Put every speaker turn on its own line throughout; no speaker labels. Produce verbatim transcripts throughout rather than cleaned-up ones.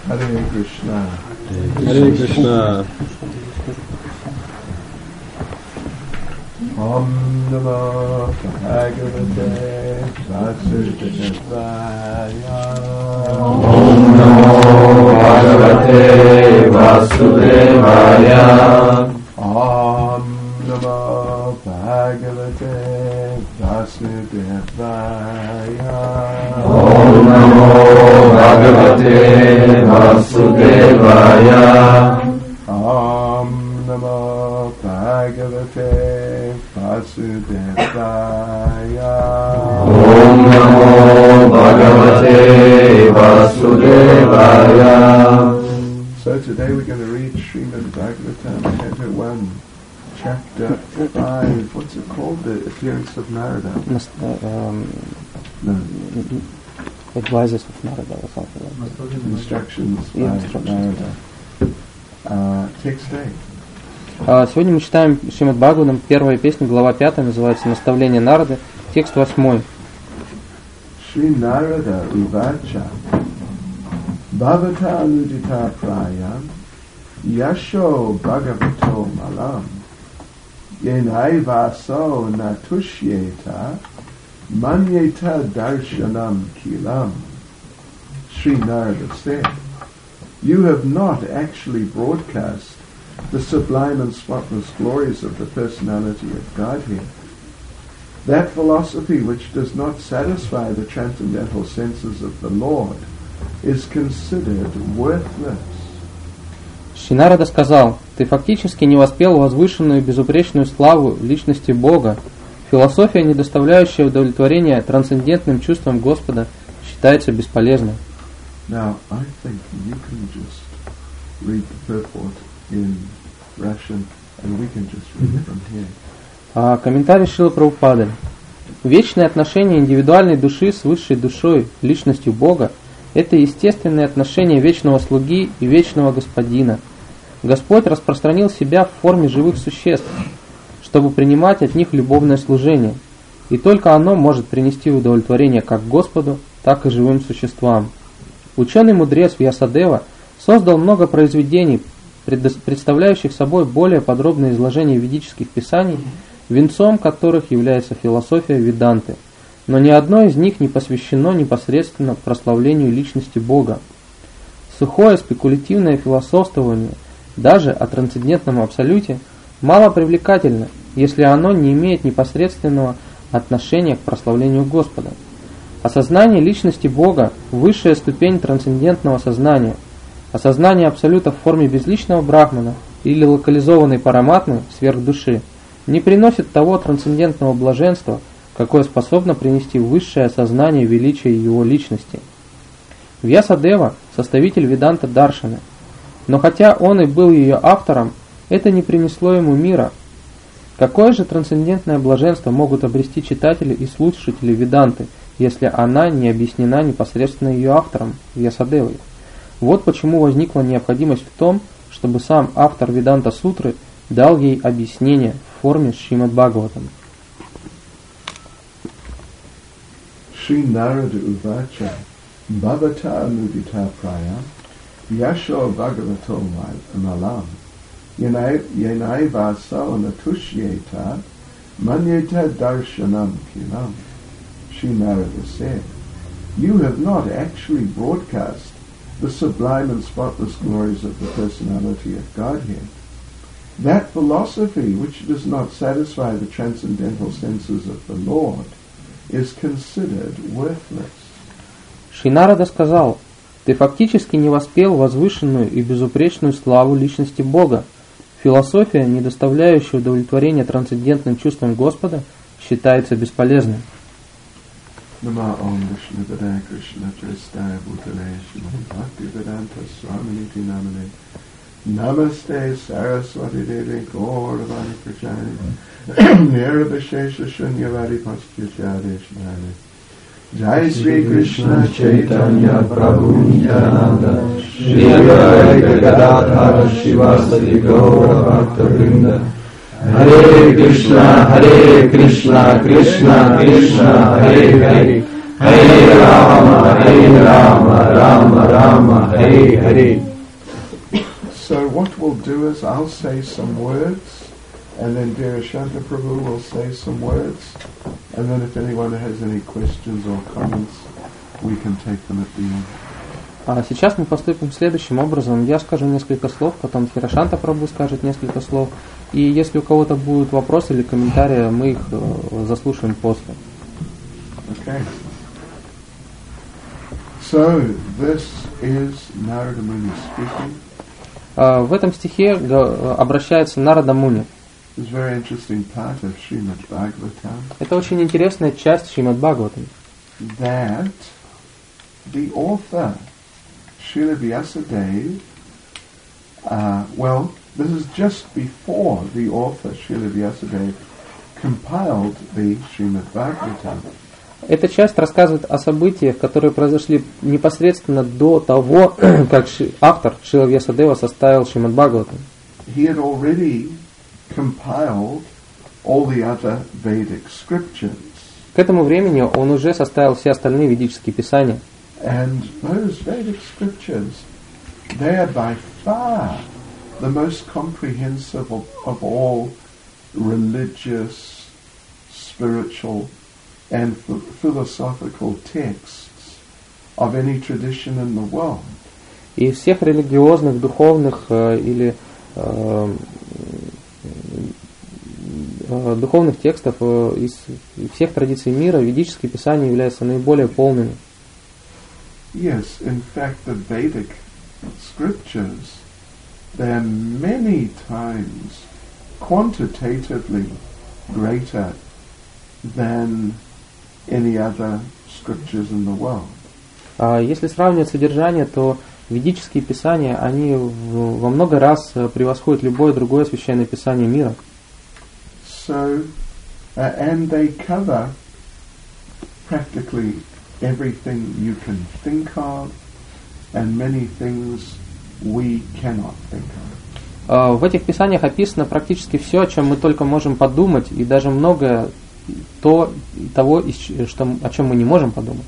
Hare Krishna.
Hare Krishna.
Om Namo Bhagavate Vasudevaya.
Om Namo Bhagavate Vasudevaya.
Om Namo Bhagavate Vasudevaya.
Om Namo Bhagavate Vasudevaya.
Om Namo Bhagavate Vasudevaya.
Om Namo Bhagavate Vasudevaya.
So today we're going to read Srimad Bhagavatam, Canto one, Chapter five. What's it called? The Appearance of Narada.
Um,
No.
Advices of Narada or something like that.
Instructions by
Yeah, instructions.
Narada. Uh, text eight.
А, Сегодня мы читаем Шримад Бхагаватам, первая песня, глава пятая, называется «Наставление Нарады», текст восьмой.
Shri Narada Uvacha Bhavata Anudita Prayam Yasho Bhagavato Malam Yenai Vaso Natushyeta Manyeta Darshanam Kilam. Shri Narada said, "You have not actually broadcast the sublime and spotless glories of the personality of Godhead. That philosophy which does not satisfy the transcendental senses of the Lord is considered worthless."
Шри Нарада сказал: «Ты фактически не воспел возвышенную и безупречную славу личности Бога. Философия, не доставляющая удовлетворения трансцендентным чувствам Господа, считается бесполезной».
Now, I think you can just read the purport in Russian, and we can just read it from here.
А комментарий Шрилы Прабхупады. Вечное отношение индивидуальной души с высшей душой, личностью Бога, это естественное отношение вечного слуги и вечного господина. Господь распространил себя в форме живых существ, чтобы принимать от них любовное служение, и только оно может принести удовлетворение как Господу, так и живым существам. Ученый-мудрец Вьясадева создал много произведений, представляющих собой более подробное изложение ведических писаний, венцом которых является философия Веданты, но ни одно из них не посвящено непосредственно прославлению личности Бога. Сухое спекулятивное философствование, даже о трансцендентном абсолюте, мало привлекательно, если оно не имеет непосредственного отношения к прославлению Господа. Осознание личности Бога – высшая ступень трансцендентного сознания. Осознание абсолюта в форме безличного брахмана или локализованной параматмы сверхдуши не приносит того трансцендентного блаженства, какое способно принести высшее осознание величия его личности. Вьясадева – составитель Веданта Даршана, но хотя он и был ее автором, это не принесло ему мира. Какое же трансцендентное блаженство могут обрести читатели и слушатели Веданты, если она не объяснена непосредственно ее автором, Вьясадевой? Вот почему возникла необходимость в том, чтобы сам автор Веданта Сутры дал ей объяснение в форме Шримад Бхагаватам.
Shri Narada Uvacha Bhavata Anudita Prayam Yasho Bhagavato Malam Yenai Vaso Natushyeta Manyeta Darshanam Kilam. Shri Narada said, "You have not actually broadcast the sublime and spotless glories of the personality of Godhead. That philosophy which does not satisfy the transcendental senses of the Lord is considered worthless."
Шри Нарада сказал: «Ты фактически не воспел возвышенную и безупречную славу личности Бога. Философия, не доставляющая удовлетворения трансцендентным чувствам Господа, считается бесполезной».
Nama Om Vishnu Padaya Krishna Tristaya Bhutale Shrimad Bhakti Vedanta Swaminiti Namane Namaste Saraswati Devi Gauravani Prachani Nirabhishesha Shunyavadi Paschachade Shnani Jai Sri Krishna Chaitanya Prabhu Nityananda Shri Advaita Gadadhara Shivasati Gaura Bhakta Vrinda Hare Krishna, Hare Krishna, Krishna Krishna, Hare Hare,
Hare Rama, Hare Rama, Rama Rama, Hare Hare.
So what we'll do is I'll say some words, and then Dhirashanta Prabhu will say some words, and then if anyone has any questions or comments, we can take them at the end.
А сейчас мы поступим следующим образом. Я скажу несколько слов, потом Dhirashanta Prabhu скажет несколько слов. И если у кого-то будут вопросы или комментарии, мы их э, заслушаем после.
Okay. So, this is Narada Muni speaking.
Uh, в этом стихе uh, обращается Нарада Муни.
It's a very interesting part of Srimad Bhagavatam.
Это очень интересная часть Шримад Бхагаватам.
That the author, Srila Vyasadeva, uh, well, this is just before the author, Srila Vyasadeva, compiled the Srimad Bhagavatam.
Эта часть рассказывает о событиях, которые произошли непосредственно до того, как автор Шрила Вьясадева составил Шримад Бхагаватам.
He had already compiled all the other Vedic scriptures.
К этому времени он уже составил все остальные ведические писания.
And those Vedic scriptures, they are by far the most comprehensive of, of all religious, spiritual, and philosophical texts of any tradition in the world.
И из всех религиозных, духовных э, или э, э, духовных текстов э, из всех традиций мира ведические писания являются наиболее полными.
Yes, in fact, the Vedic scriptures, they are many times quantitatively greater than any other scriptures in the world.
А если сравнивать содержание, то ведические писания, они в, во много раз превосходят любое другое священное писание мира.
So, uh, and they cover practically everything you can think of, and many things we cannot think of.
А в этих писаниях описано практически все, о чем мы только можем подумать, и даже многое то, того, что, о чем мы не можем подумать.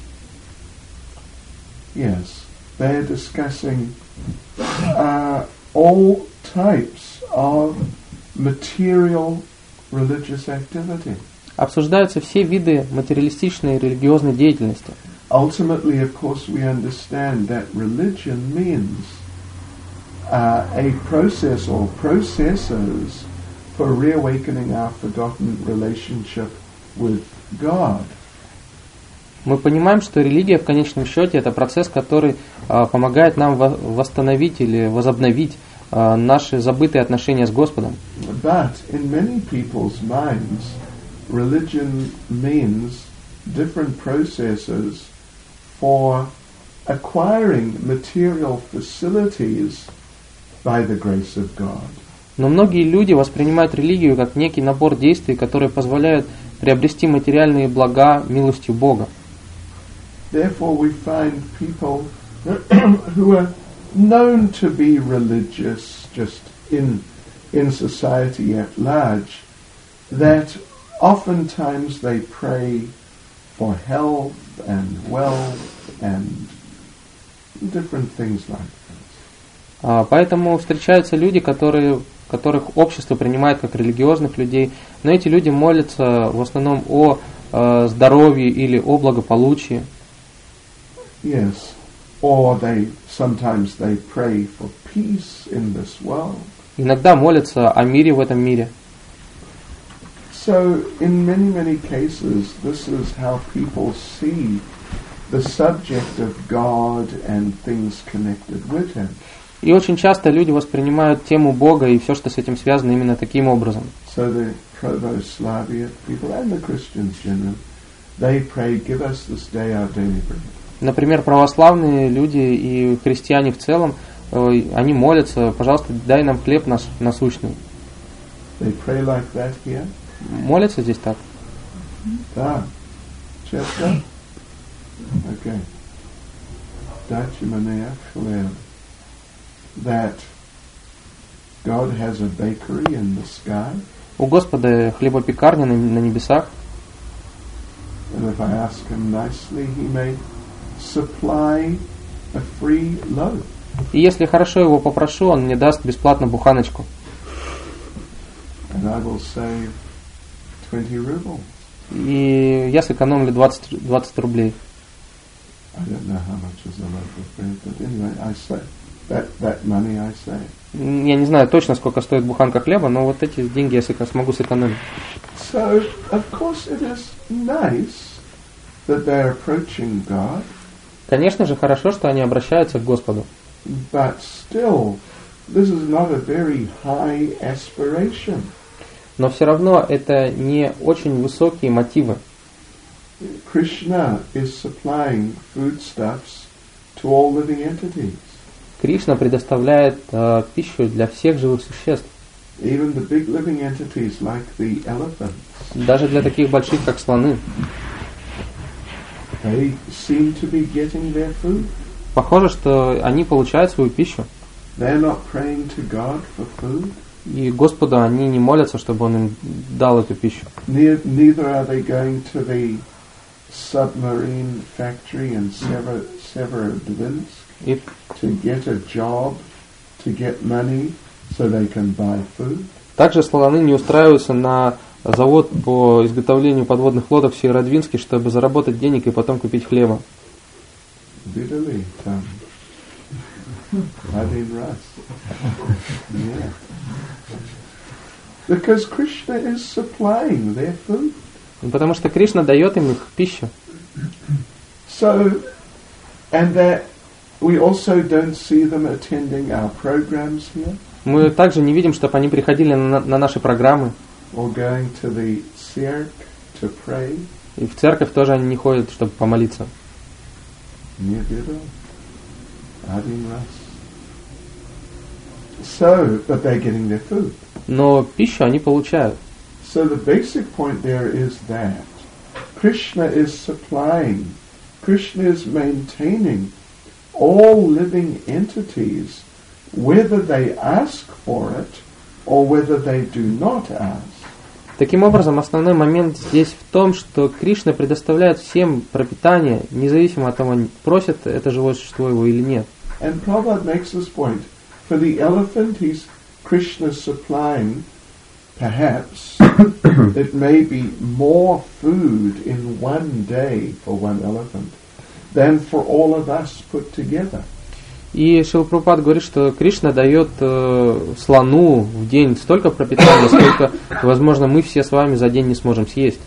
Yes, they are discussing uh, all types of material religious activity.
Обсуждаются все виды материалистичной и религиозной деятельности.
Ultimately, of course, we understand that religion means uh, a process or processes for reawakening our forgotten relationship with God.
Мы понимаем, что религия в конечном счете это процесс, который а, помогает нам во- восстановить или возобновить а, наши забытые отношения с Господом.
But in many people's minds, religion means different processes for acquiring material facilities by the grace of God.
Но многие люди воспринимают религию как некий набор действий, которые позволяют приобрести материальные блага милостью Бога.
Therefore, we find people who are known to be religious just in in society at large, that oftentimes they pray for health and wealth and different things like that.
А, поэтому встречаются люди, которые, которых общество принимает как религиозных людей, но эти люди молятся в основном о э, здоровье или о благополучии.
Yes, or they sometimes they pray for peace in this world.
Иногда молятся о мире в этом мире.
So, in many, many cases, this is how people see the subject of God and things connected with Him.
И очень часто люди воспринимают тему Бога и все, что с этим связано, именно таким образом.
So the Proto-Slavic people and the Christians generally, they pray, give us this day our daily bread.
Например, православные люди и христиане в целом, э, они молятся, пожалуйста, дай нам хлеб наш насущный.
They pray like that here.
Молятся здесь так?
Да. Честно? Okay. Дачи мне хлеб. That God has a bakery in the sky.
У Господа хлебопекарня на, на небесах.
And if if I ask him nicely, he may supply a free loaf.
И если хорошо его попрошу, он мне даст бесплатно буханочку.
And I will save twenty rubles.
И я сэкономлю двадцать рублей.
I don't know how much is a loaf of bread, but anyway, I save that that money I save.
Я не знаю точно, сколько стоит буханка хлеба, но вот эти деньги я сэко- смогу сэкономить.
So, of course, it is nice that they're approaching God.
Конечно же, хорошо, что они обращаются к Господу.
But still, this is not a very high aspiration.
Но все равно это не очень высокие мотивы.
Krishna is supplying foodstuffs to all living entities.
Кришна предоставляет э, пищу для всех живых существ.
Even the big living entities like the elephants.
Даже для таких больших, как слоны.
They seem to be getting their food.
Похоже, что они получают свою пищу.
They're not praying to God for food.
И Господу они не молятся, чтобы Он им дал эту пищу.
Neither, neither are they going to the submarine factory in Sever, Severodvinsk
И,
to get a job, to get money, so they can buy food.
также слоны не устраиваются на завод по изготовлению подводных лодок в Северодвинске, чтобы заработать денег и потом купить хлеба.
Видали там один раз? Yeah. Because Krishna is supplying their food.
Потому что Кришна дает им их пищу.
So, and that we also don't see them attending our programs here.
Мы также не видим, чтобы они приходили на, на наши программы.
Or going to the cirque to pray.
И в церковь тоже они не ходят, чтобы помолиться.
Не видел? Один раз. So, but they're getting their food.
Но пищу они получают.
So the basic point there is that Krishna is supplying, Krishna is maintaining all living entities, whether they ask for it or whether they do not ask.
Таким образом, основной момент здесь в том, что Кришна предоставляет всем пропитание, независимо от того, просит это живое существо его или нет.
And Prabhupada makes this point. For the elephant, he's Krishna supplying, perhaps, it may be more food in one day for one elephant than for all of us put together.
И Шрила Прабхупада говорит, что Кришна дает э, слону в день столько пропитания, сколько, возможно, мы все с вами за день не сможем съесть.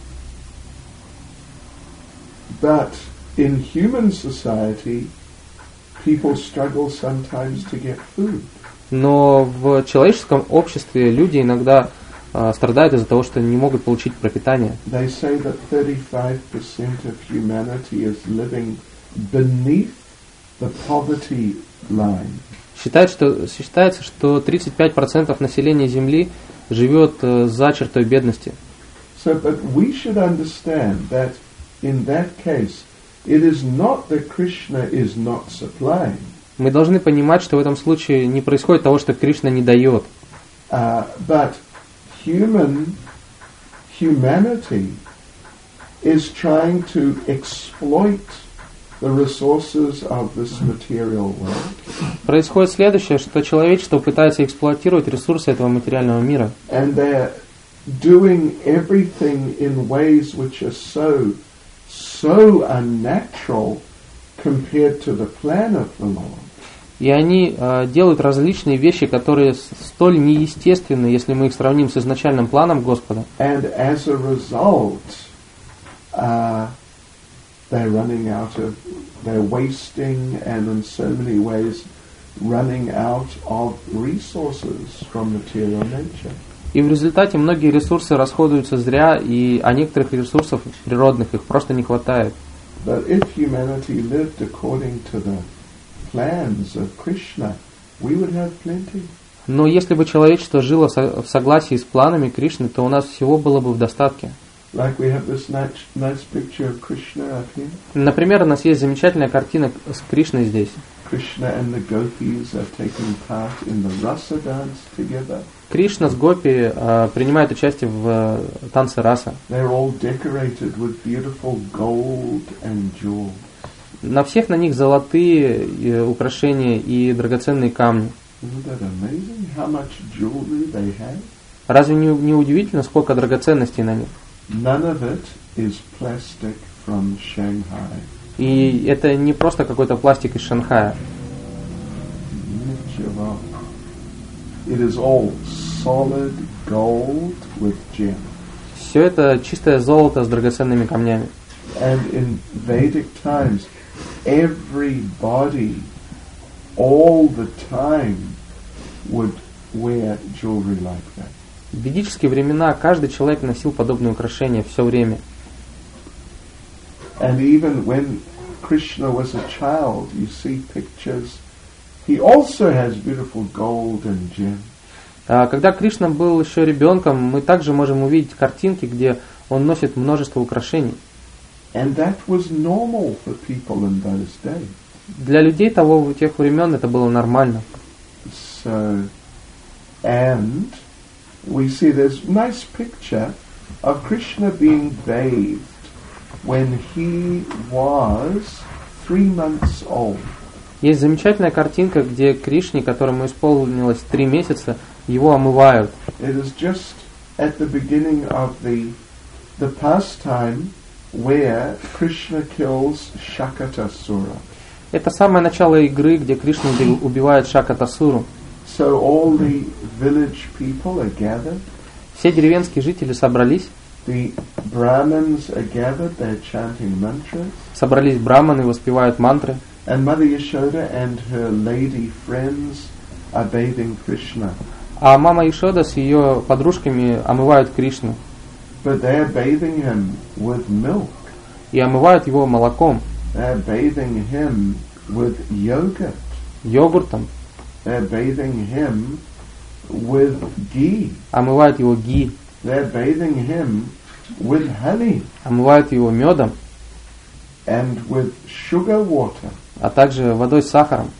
But in human society, people struggle sometimes to get food.
Но в человеческом обществе люди иногда э, страдают из-за того, что не могут получить пропитание.
They say that thirty-five percent of humanity is living beneath the poverty line.
Считает, что, считается, что тридцать пять процентов населения Земли живет э, за чертой бедности.
So, but we should understand that in that case, it is not that Krishna is not supplying.
Мы должны понимать, что в этом случае не происходит того, что Кришна не дает.
Uh, but human humanity is trying to exploit the resources of this material world.
Происходит следующее, что человечество пытается эксплуатировать ресурсы этого материального мира.
And they're doing everything in ways which are so, so unnatural compared to the plan of the Lord.
И они э, делают различные вещи, которые столь неестественны, если мы их сравним с изначальным планом Господа.
And as a result, uh, they're running out of, they're wasting and in so many ways running out of resources from material nature.
И в результате многие ресурсы расходуются зря, и, а некоторых ресурсов природных их просто не хватает.
But if humanity lived according to the plans of Krishna, we would have plenty.
Но если бы человечество жило в согласии с планами Кришны, то у нас всего было бы в достатке.
Like we have this nice, nice picture of Krishna up here.
Например, у нас есть замечательная картина с Кришной здесь.
Krishna and the gopis are taking part in the rasa dance together.
Кришна с гопи э, принимают участие в э, танце раса.
They're all decorated with beautiful gold and jewels.
На всех на них золотые э, украшения и драгоценные камни.
Isn't that amazing? How much jewelry they have?
Разве не, не удивительно, сколько драгоценностей на них?
None of it is plastic from Shanghai.
И это не просто какой-то пластик из Шанхая.
Nичего. It is all solid gold with gems.
Все это чистое золото с драгоценными камнями.
And in Vedic times, everybody, all the time, would wear jewelry like that.
В ведические времена каждый человек носил подобные украшения все время.
And even when Krishna was a child, you see pictures, he also has beautiful gold and gems.
А когда Кришна был еще ребенком, мы также можем увидеть картинки, где он носит множество украшений.
And that was normal for people in those days.
Для людей того тех времен это было нормально.
So, and we see there's a nice picture of Krishna being bathed when he was three months old.
Есть замечательная картинка, где Кришне, которому исполнилось три месяца, его омывают.
It is just at the beginning of the the pastime where Krishna kills Shakatasura.
Это самое начало игры, где Кришна убивает Шакатасуру.
So all the village people are gathered.
Все деревенские жители собрались.
The Brahmins are gathered. They're chanting mantras.
Собрались браманы, воспевают мантры.
And Mother Yashoda and her lady friends are bathing Krishna.
А мама Ишода с ее подружками омывают Кришну.
But they're bathing him with milk.
И омывают его молоком,
They're bathing him with yogurt.
йогуртом,
They're bathing him with ghee.
омывают его ги,
They're bathing him with honey
омывают его медом,
and with sugar water.
а также водой с сахаром.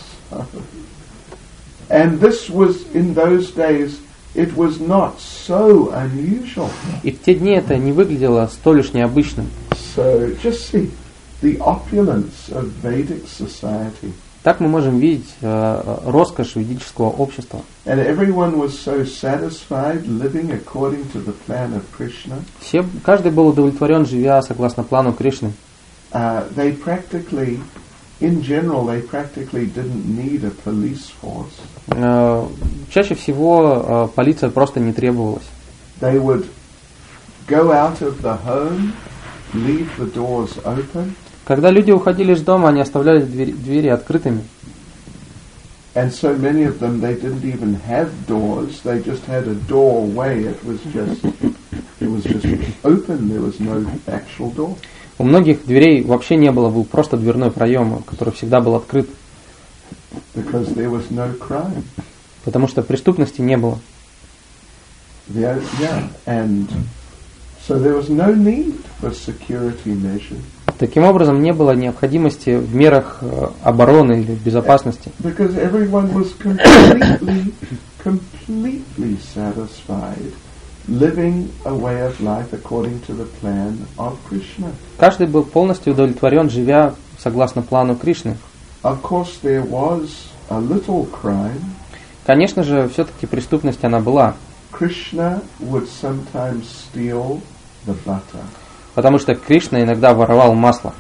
And this was, in those days, it was not so unusual.
И в те дни это не выглядело столь уж необычным.
So just see the opulence of Vedic society.
Так мы можем видеть э, роскошь ведического общества.
And everyone was so satisfied living according to the plan of Krishna.
Все, каждый был удовлетворен, живя согласно плану Кришны.
Uh, they practically, in general, they practically didn't need a police force.
Э, чаще всего э, полиция просто не требовалась.
They would go out of the home, leave the doors open.
Когда люди уходили из дома, они оставляли двери, двери открытыми.
And so many of them, they didn't even have doors. They just had a doorway. It was just, it was just open. There was no actual door.
У многих дверей вообще не было, был просто дверной проем, который всегда был открыт.
Because there was no crime.
Потому что преступности не было.
The, yeah, and so there was no need for security measures.
Таким образом, не было необходимости в мерах э, обороны или безопасности.
Because everyone was completely, completely satisfied living a way of life according to the plan of Krishna.
Каждый был полностью удовлетворен, живя согласно плану Кришны.
Of course, there was a little crime.
Конечно же, все-таки преступность она была.
Krishna would sometimes steal the butter.
Потому что Кришна иногда воровал масло.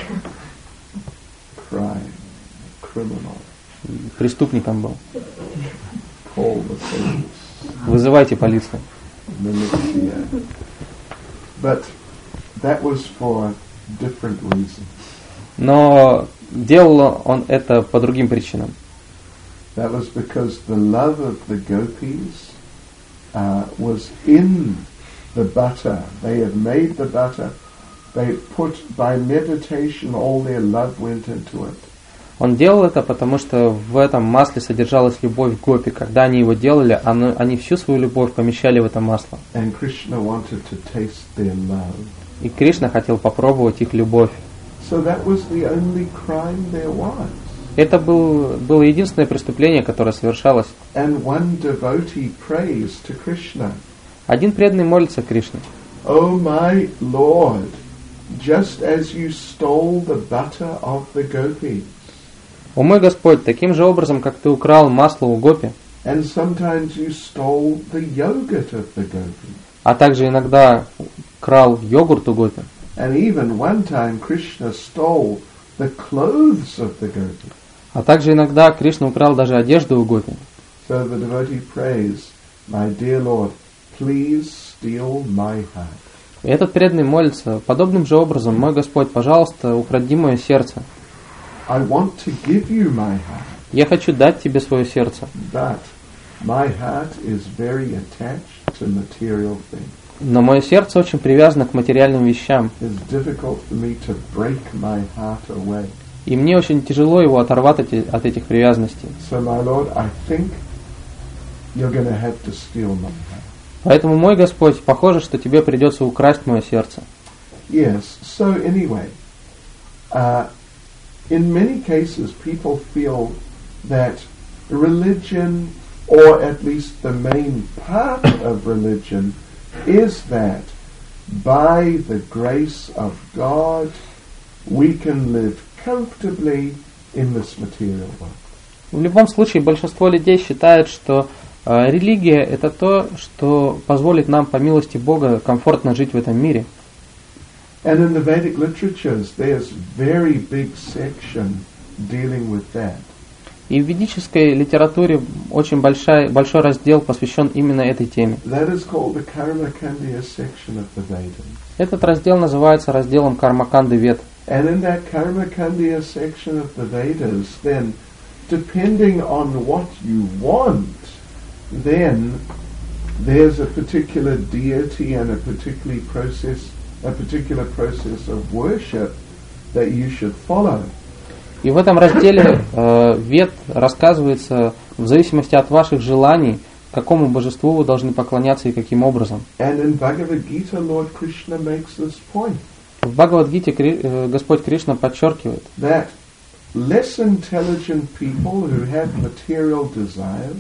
Crime, criminal.
Преступником был.
Call the police.
Вызывайте полицию.
Militia. But that was for different reasons.
Но делал он это по другим причинам.
That was because the love of the gopis uh, was in the butter. They had made the butter. They put, by meditation, all their love went into it.
Он делал это, потому что в этом масле содержалась любовь гопи. Когда они его делали, оно, они всю свою любовь помещали в это масло.
And Krishna wanted to taste their love.
И Кришна хотел попробовать их любовь.
So that was the only crime there was.
Это был, было единственное преступление, которое совершалось.
And one devotee prays to Krishna.
Один преданный молится Кришне.
Oh my Lord, just as you stole the butter of the gopis.
О мой Господь, таким же образом, как ты украл масло у гопи,
And sometimes you stole the yogurt of the gopis.
а также иногда крал йогурт у гопи.
And even one time Krishna stole the clothes of the gopis.
А также иногда Кришна украл даже одежду у гопи.
So the devotee prays, my dear Lord, please steal my heart.
И этот преданный молится подобным же образом: мой Господь, пожалуйста, укради мое сердце.
I want to give you my heart.
Я хочу дать тебе свое сердце.
But my heart is very attached to material things.
Но мое сердце очень привязано к материальным вещам.
It's difficult for me to break my heart away.
И мне очень тяжело его оторвать от, от этих привязанностей.
So my Lord, I think you're going to have to steal my heart.
Поэтому, мой Господь, похоже, что тебе придется украсть мое сердце.
Yes, so anyway, uh, in many cases people feel that religion, or at least the main part of religion, is that by the grace of God we can live comfortably in this material world.
В любом случае, большинство людей считает, что э, религия – это то, что позволит нам, по милости Бога, комфортно жить в этом мире.
And in the Vedic literatures there's very big section dealing with that.
И в ведической литературе очень большой, большой раздел посвящен именно этой теме.
That is called the Karmakandya section of the Vedas.
Этот раздел называется разделом Кармаканды Вед.
And in that Karmakandya section of the Vedas, then, depending on what you want, then there's a particular deity and a particular process, a particular process of worship that you should follow.
И в этом разделе э, Вед рассказывается в зависимости от ваших желаний, какому божеству вы должны поклоняться и каким образом.
And in Bhagavad Gita, Lord Krishna makes this point.
В Бхагавад-гите Кри, э, Господь Кришна подчеркивает,
That less intelligent people who have material desires,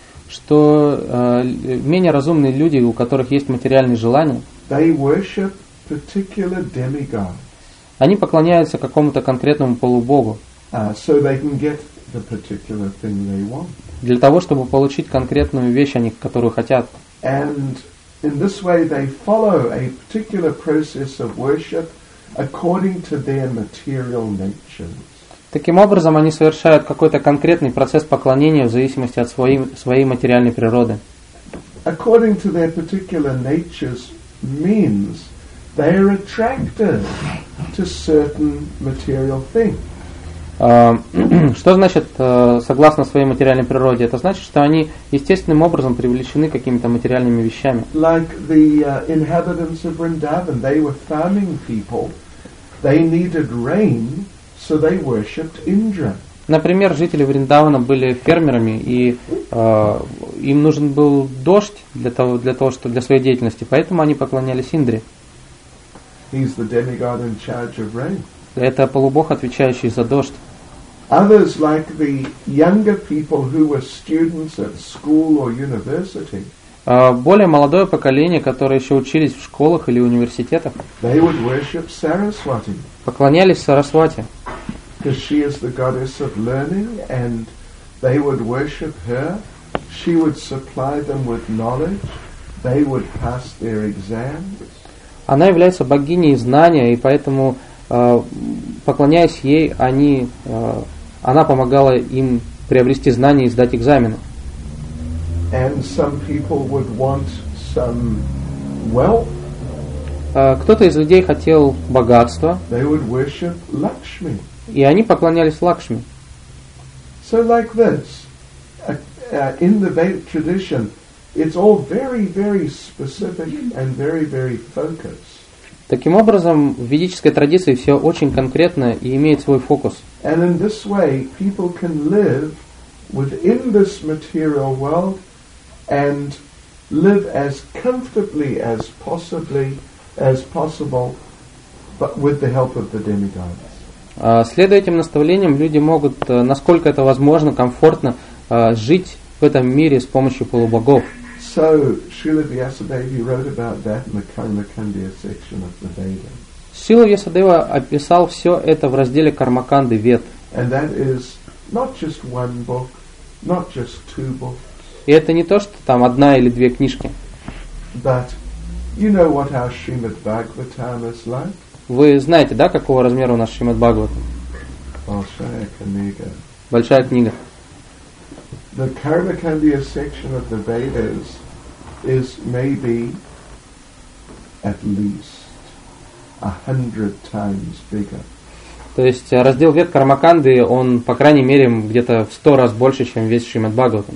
что э, менее разумные люди, у которых есть материальные желания,
they worship particular demigods.
Они поклоняются какому-то конкретному полубогу,
Uh, so they can get the particular thing they want.
для того, чтобы получить конкретную вещь, они, которую хотят.
And in this way they follow a particular process of worship according to their material natures.
Таким образом, они совершают какой-то конкретный процесс поклонения в зависимости от своей, своей материальной природы.
According to their particular natures means they are attracted to certain material things.
Что значит согласно своей материальной природе? Это значит, что они естественным образом привлечены какими-то материальными вещами.
Like the uh, inhabitants of Vrindavan, they were farming people. They needed rain, so they worshipped Indra.
Например, жители Вриндавана были фермерами, и э, им нужен был дождь для того, для того, что для своей деятельности, поэтому они поклонялись Индре.
He's the demigod in charge of rain.
Это полубог, отвечающий за дождь.
Others, like the younger people who were students at school or university,
Uh, более молодое поколение, которое еще учились в школах или университетах,
they would worship Saraswati,
поклонялись Сарасвати,
because she is the goddess of learning, and they would worship her. She would supply them with knowledge. They would pass their exams.
Она является богиней знания, и поэтому, uh, поклоняясь ей, они, uh, она помогала им приобрести знания и сдать экзамены.
And some people would want some wealth.
Uh, кто-то из людей хотел богатства,
They would worship Lakshmi.
и они поклонялись Лакшми.
So like this, uh, uh, in the Vedic tradition, it's all very, very specific and very, very focused.
Таким образом, в ведической традиции все очень конкретно и имеет свой фокус.
And in this way, people can live within this material world and live as comfortably as possibly as possible, but with the help of the demigods.
Следуя этим наставлениям, люди могут, насколько это возможно, комфортно жить в этом мире с помощью полубогов.
So, Srila Vyasadeva wrote about that in the Karmakandya section of the Vedas.
Шрила Вьясадева описал все это в разделе Кармаканды Вед.
And that is not just one book, not just two books.
И это не то, что там одна или две книжки.
But you know what our Srimad Bhagavatam is like?
Вы знаете, да, какого размера у нас Шримад Бхагаватам?
Большая книга.
Большая книга.
The Karmakandya section of the Vedas is maybe at least a hundred times bigger.
То есть раздел Вед Кармаканды, он, по крайней мере, где-то в сто раз больше, чем весь Шримад Бхагаватам.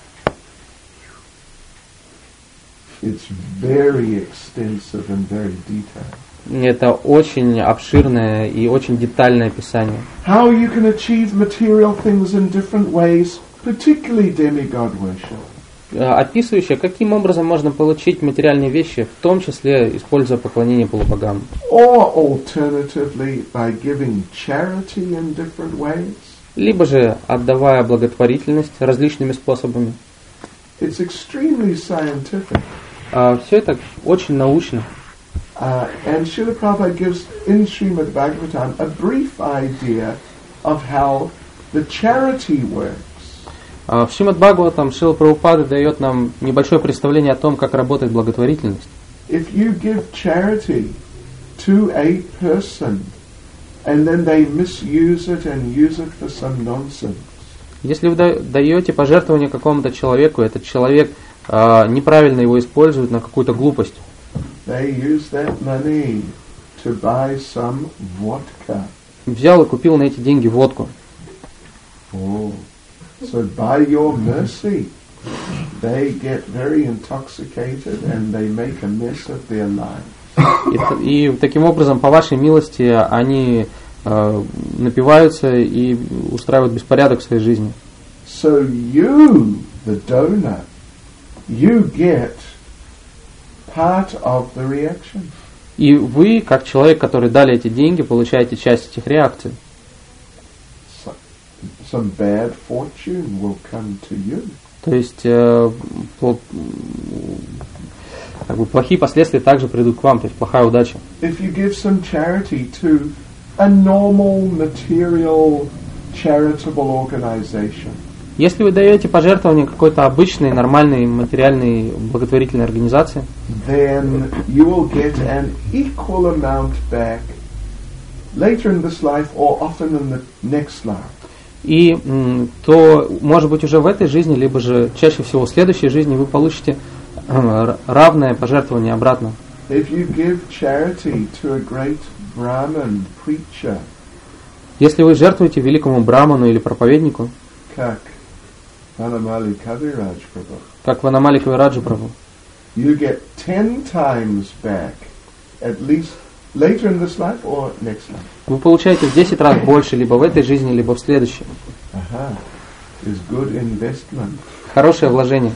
It's very extensive and very detailed.
Это очень обширное и очень детальное описание.
How you can achieve material things in different ways, particularly demigod worship.
Описывающее, каким образом можно получить материальные вещи, в том числе используя поклонение полубогам.
Or alternatively by giving charity in different ways.
Либо же отдавая благотворительность различными способами.
It's extremely scientific.
Все это очень научно.
Uh, and Srila Prabhupada gives in Srimad Bhagavatam a brief idea of how the charity works.
В Шримад Бхагаватам Шрила Прабхупада дает нам небольшое представление о том, как работает благотворительность.
If you give charity to a person and then they misuse it and use it for some nonsense.
Если вы даете пожертвование какому-то человеку, этот человек э, неправильно его использует на какую-то глупость.
They use that money to buy some vodka.
Взял и купил на эти деньги водку.
Oh. So by your mercy, they get very intoxicated and they make a mess of their lives.
И, и таким образом, по вашей милости, они э, напиваются и устраивают беспорядок в своей жизни.
So you, the donor, you get part of the reaction.
И вы, как человек, который дали эти деньги, получаете часть этих реакций.
Some bad fortune will come to you.
То есть э, по, как бы плохие последствия также придут к вам, то есть плохая удача.
If you give some charity to a normal material charitable organization.
Если вы даете пожертвование какой-то обычной, нормальной, материальной благотворительной организации,
then you will get an equal amount back later in this life or often in the next life.
И м, то, может быть, уже в этой жизни, либо же чаще всего в следующей жизни вы получите э, равное пожертвование обратно.
If you give charity to a great Brahmin preacher,
если вы жертвуете великому браману или проповеднику,
как Vanamali Kaviraj Prabhu,
как Ванамали Кавираджа Прабху,
you get ten times back, at least later in this life or next life.
Вы получаете в десять раз больше либо в этой жизни, либо в следующей.
Aha, is good investment.
Хорошее вложение.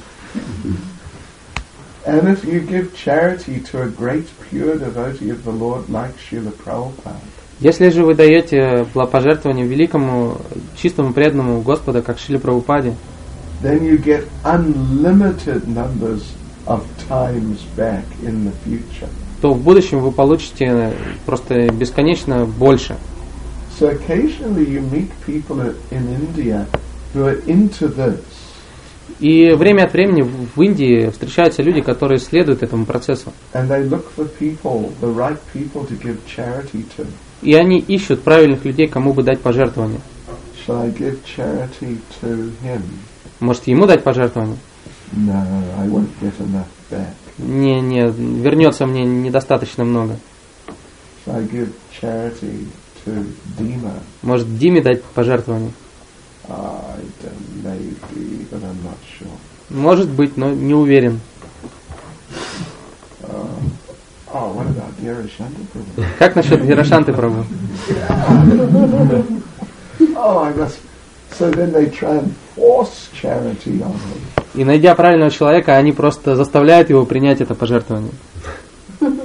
And if you give charity to a great pure devotee of the Lord like Srila Prabhupada,
если же вы даете пожертвование великому, чистому, преданному Господа, как Шриле Прабхупаде,
then you get unlimited numbers of times back in the future.
то в будущем вы получите просто бесконечно больше.
So occasionally you meet people in India who are into this.
И время от времени в Индии встречаются люди, которые следуют этому процессу.
And they look for people, the right people to give charity to.
И они ищут правильных людей, кому бы дать пожертвование.
Shall I give charity to him?
Может, ему дать пожертвование?
No, I won't get enough back.
Не, не, вернется мне недостаточно много.
Shall I give charity to Dima?
Может, Диме дать пожертвование?
I don't, maybe, but I'm not sure.
Может быть, но не уверен.
Uh, oh, what about Virashanti Prabhu?
Как насчет Вирашанты Прабху?
Oh, I must. So then they try and force charity on him.
И найдя правильного человека, они просто заставляют его принять это пожертвование.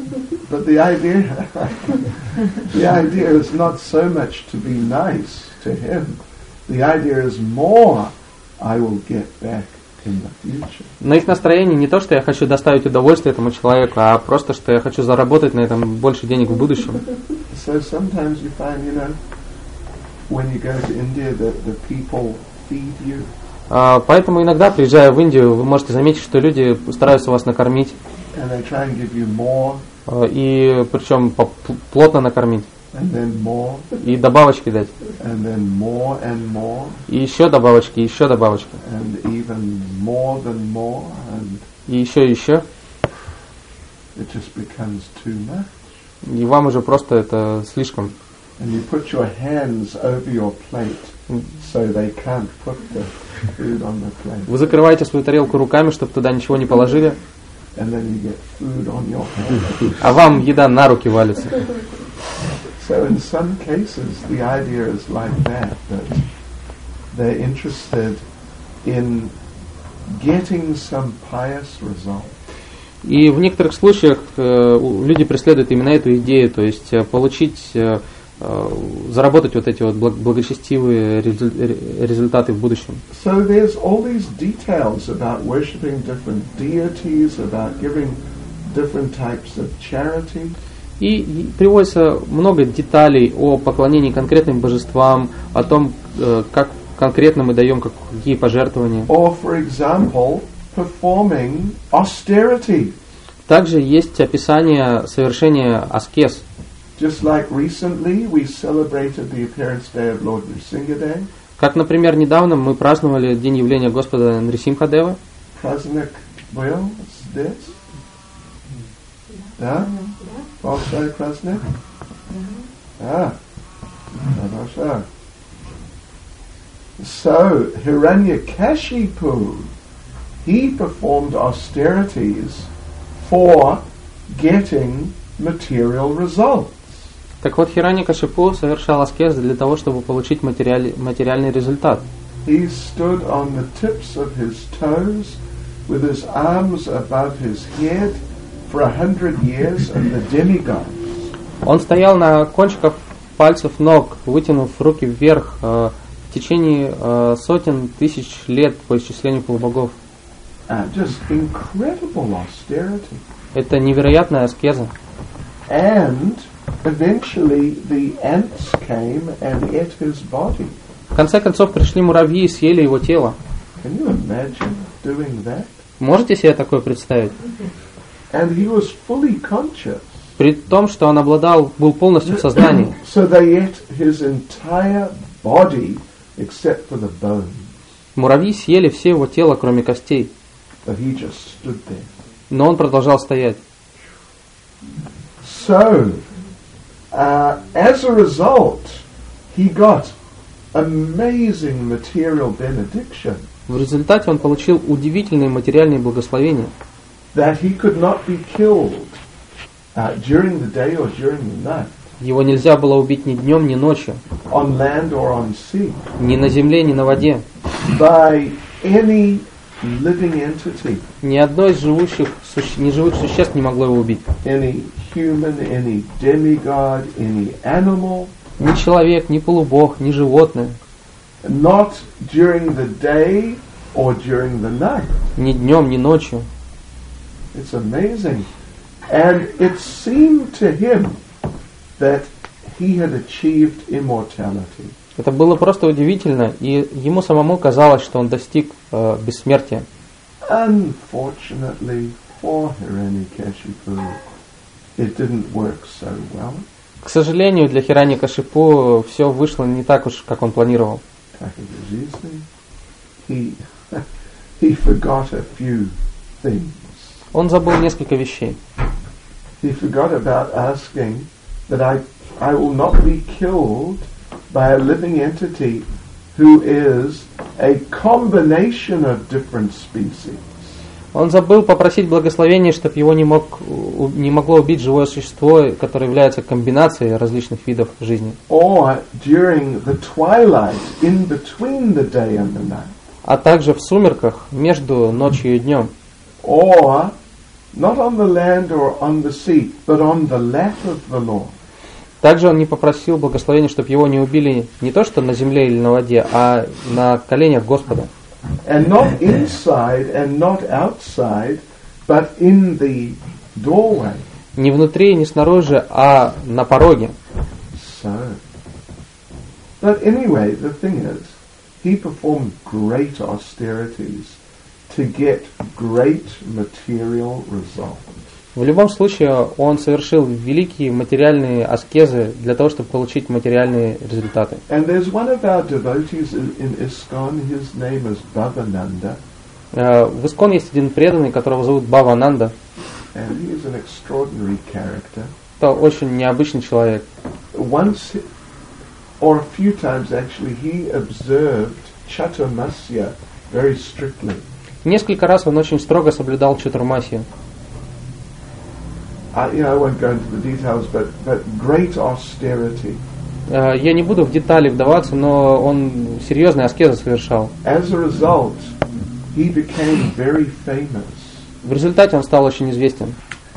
but the idea, the idea is not so much to be nice to him. The idea is more I will get back in the future.
Но их настроение не то, что я хочу доставить удовольствие этому человеку, а просто, что я хочу заработать на этом больше денег в будущем.
So sometimes you find, you know, when you go to India, the, the people feed you.
Uh, поэтому иногда, приезжая в Индию, вы можете заметить, что люди стараются вас накормить.
And they try and give you more.
Uh, и причем плотно накормить.
And then more.
И добавочки дать.
And then more and more.
И еще добавочки, еще добавочки.
And even more than more. And
и еще, еще.
It just becomes too much.
И вам уже просто это слишком.
And you put your hands over your plate, so they can't put the food on the plate.
Вы закрываете свою тарелку руками, чтобы туда ничего не положили.
And then you get food on your hand.
А вам еда на руки валится.
So in some cases, the idea is like that, that they're interested in getting some pious result.
И в некоторых случаях э, люди преследуют именно эту идею, то есть э, получить, э, э, заработать вот эти вот благочестивые результаты в будущем.
So there's all these details about worshipping different deities, about giving different types of charity.
И, и приводится много деталей о поклонении конкретным божествам, о том, э, как конкретно мы даем какие пожертвования.
Or, for example, performing austerity.
Также есть описание совершения аскез.
Just like recently we celebrated the appearance day of Lord Nrsimhadev.
Как, например, недавно мы праздновали день явления Господа Нрисимхадева.
Праздник был здесь? Да? Большой праздник? Да. Хорошо. So, Hiranyakashipu, he performed austerities for getting material results.
Так вот, Хираньякашипу совершал аскезы для того, чтобы получить материаль, материальный результат.
He stood on the tips of his toes with his arms above his head for a hundred years and the demigods.
Он стоял на кончиках пальцев ног, вытянув руки вверх э, в течение э, сотен тысяч лет по исчислению полубогов.
Uh, just incredible austerity.
Это невероятная аскеза.
And eventually the ants came and ate his body.
В конце концов пришли муравьи и съели его тело.
Can you imagine doing that?
Можете себе такое представить?
And he was fully conscious.
При том, что он обладал, был полностью в сознании.
So they ate his entire body except for the bones.
Муравьи съели все его тело, кроме костей.
But he just stood there.
Но он продолжал стоять.
So, uh, as a result, he got amazing material benediction.
В результате он получил удивительные материальные благословения.
That he could not be killed uh, during the day or during the night.
Его нельзя было убить ни днем, ни ночью.
On land or on sea.
Ни на земле, ни на воде.
By any living entity.
Ни одно из живущих, неживых существ не могло его убить.
Any human, any demigod, any animal.
Ни человек, ни полубог, ни животное.
Not during the day or during the night.
Ни днем, ни ночью.
It's amazing. And it seemed to him that he had achieved immortality.
Это было просто удивительно, и ему самому казалось, что он достиг э, бессмертия.
Unfortunately for Hiranyakashipu, it didn't work so well.
К сожалению, для Хираньякашипу все вышло не так уж, как он планировал.
He, he forgot a few things.
Он забыл несколько вещей.
He forgot about asking that I, I will not be killed by a living entity who is a combination of different species.
Он забыл попросить благословения, чтобы его не, мог, не могло убить живое существо, которое является комбинацией различных видов жизни.
Or during the twilight, in between the day and the night.
А также в сумерках между ночью и днем.
Or not on the land or on the sea, but on the lap of the Lord.
Также он не попросил благословения, чтобы его не убили не то что на земле или на воде, а на коленях Господа.
And not inside and not outside, but in the doorway.
Не внутри, не снаружи, а на пороге.
So, but anyway, the thing is, he performed great austerities to get great material results.
В любом случае, он совершил великие материальные аскезы для того, чтобы получить материальные результаты.
And there's one of our devotees in, in ISKCON, his name is Bhavananda.
Uh, в Искон есть один преданный, которого зовут Бхавананда.
And he is an extraordinary character.
Это очень необычный человек.
Once, or a few times actually, he observed Chaturmasya very strictly.
Несколько раз он очень строго соблюдал чатурмасию.
Uh, you know, I won't go into the details, but, but great austerity.
Uh, я не буду в детали вдаваться, но он серьезные аскезы совершал.
As a result, he became very famous.
В результате он стал очень известен.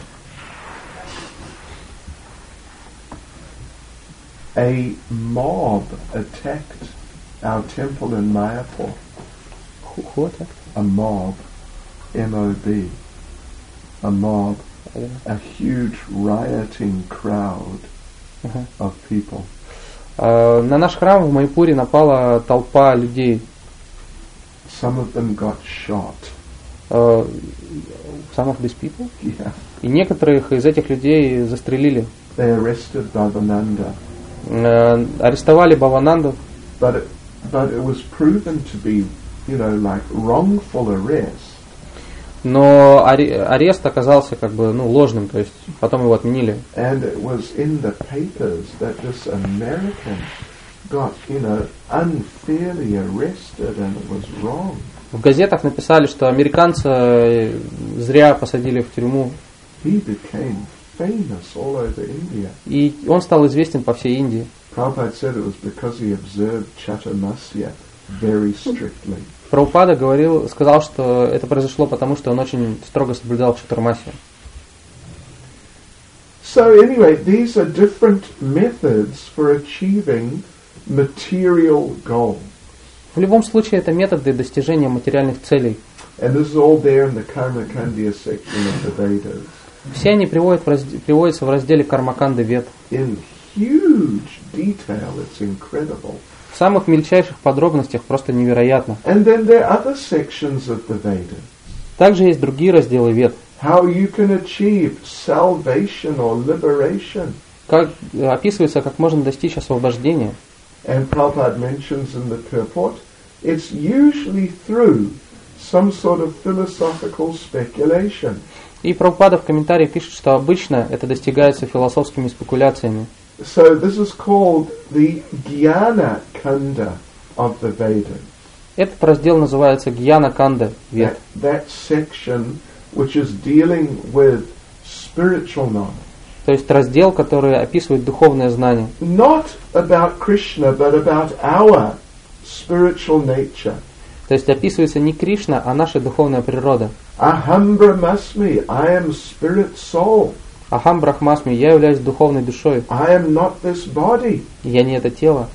A mob attacked our temple in Mayapur.
Who, who attacked?
A mob, M O B, a mob, a huge rioting crowd
Uh-huh.
of people.
Uh, на наш храм в Майпуре напала толпа людей.
Some of them got shot.
Uh, some of these people?
Yeah.
И некоторых из этих людей застрелили.
They arrested Bhavananda.
Uh, арестовали Бхавананду.
But it, but it was proven to be, you know, like wrongful arrest.
Но арест оказался как бы ну, ложным, то есть потом его отменили.
And it was in the papers that this American got, you know, unfairly arrested and it was wrong.
В газетах написали, что американца зря посадили в тюрьму.
He became famous all over India.
И он стал известен по всей Индии.
Prabhupada said it was because he observed Chaturmasya very strictly.
Прабхупада говорил, сказал, что это произошло потому, что он очень строго соблюдал чатурмасию.
So anyway, these are different methods for achieving material goals.
В любом случае, это методы достижения материальных целей.
And this is all there in the Karma Kandya section of the Vedas.
Все они приводят в разде- приводятся в разделе Кармаканды Вед.
In huge detail, it's incredible.
В самых мельчайших подробностях просто невероятно.
And then there are other sections of the Vedas.
Также есть другие разделы Вед.
How you can achieve salvation or liberation.
Как описывается, как можно достичь освобождения.
And Prabhupada mentions in the purport, it's usually through some sort of philosophical speculation.
И Прабхупада в комментарии пишет, что обычно это достигается философскими спекуляциями.
So this is called the Jnana Kanda of the Vedas.
Этот раздел называется Гьяна Канда Вед.
That, that section which is dealing with spiritual knowledge.
То есть раздел, который описывает духовное знание.
Not about Krishna, but about our spiritual nature.
То есть описывается не Кришна, а наша духовная природа.
Aham brahmasmi, I am spirit soul.
Ахам брахмасми, я являюсь духовной душой.
I am not this body.
Я не это тело.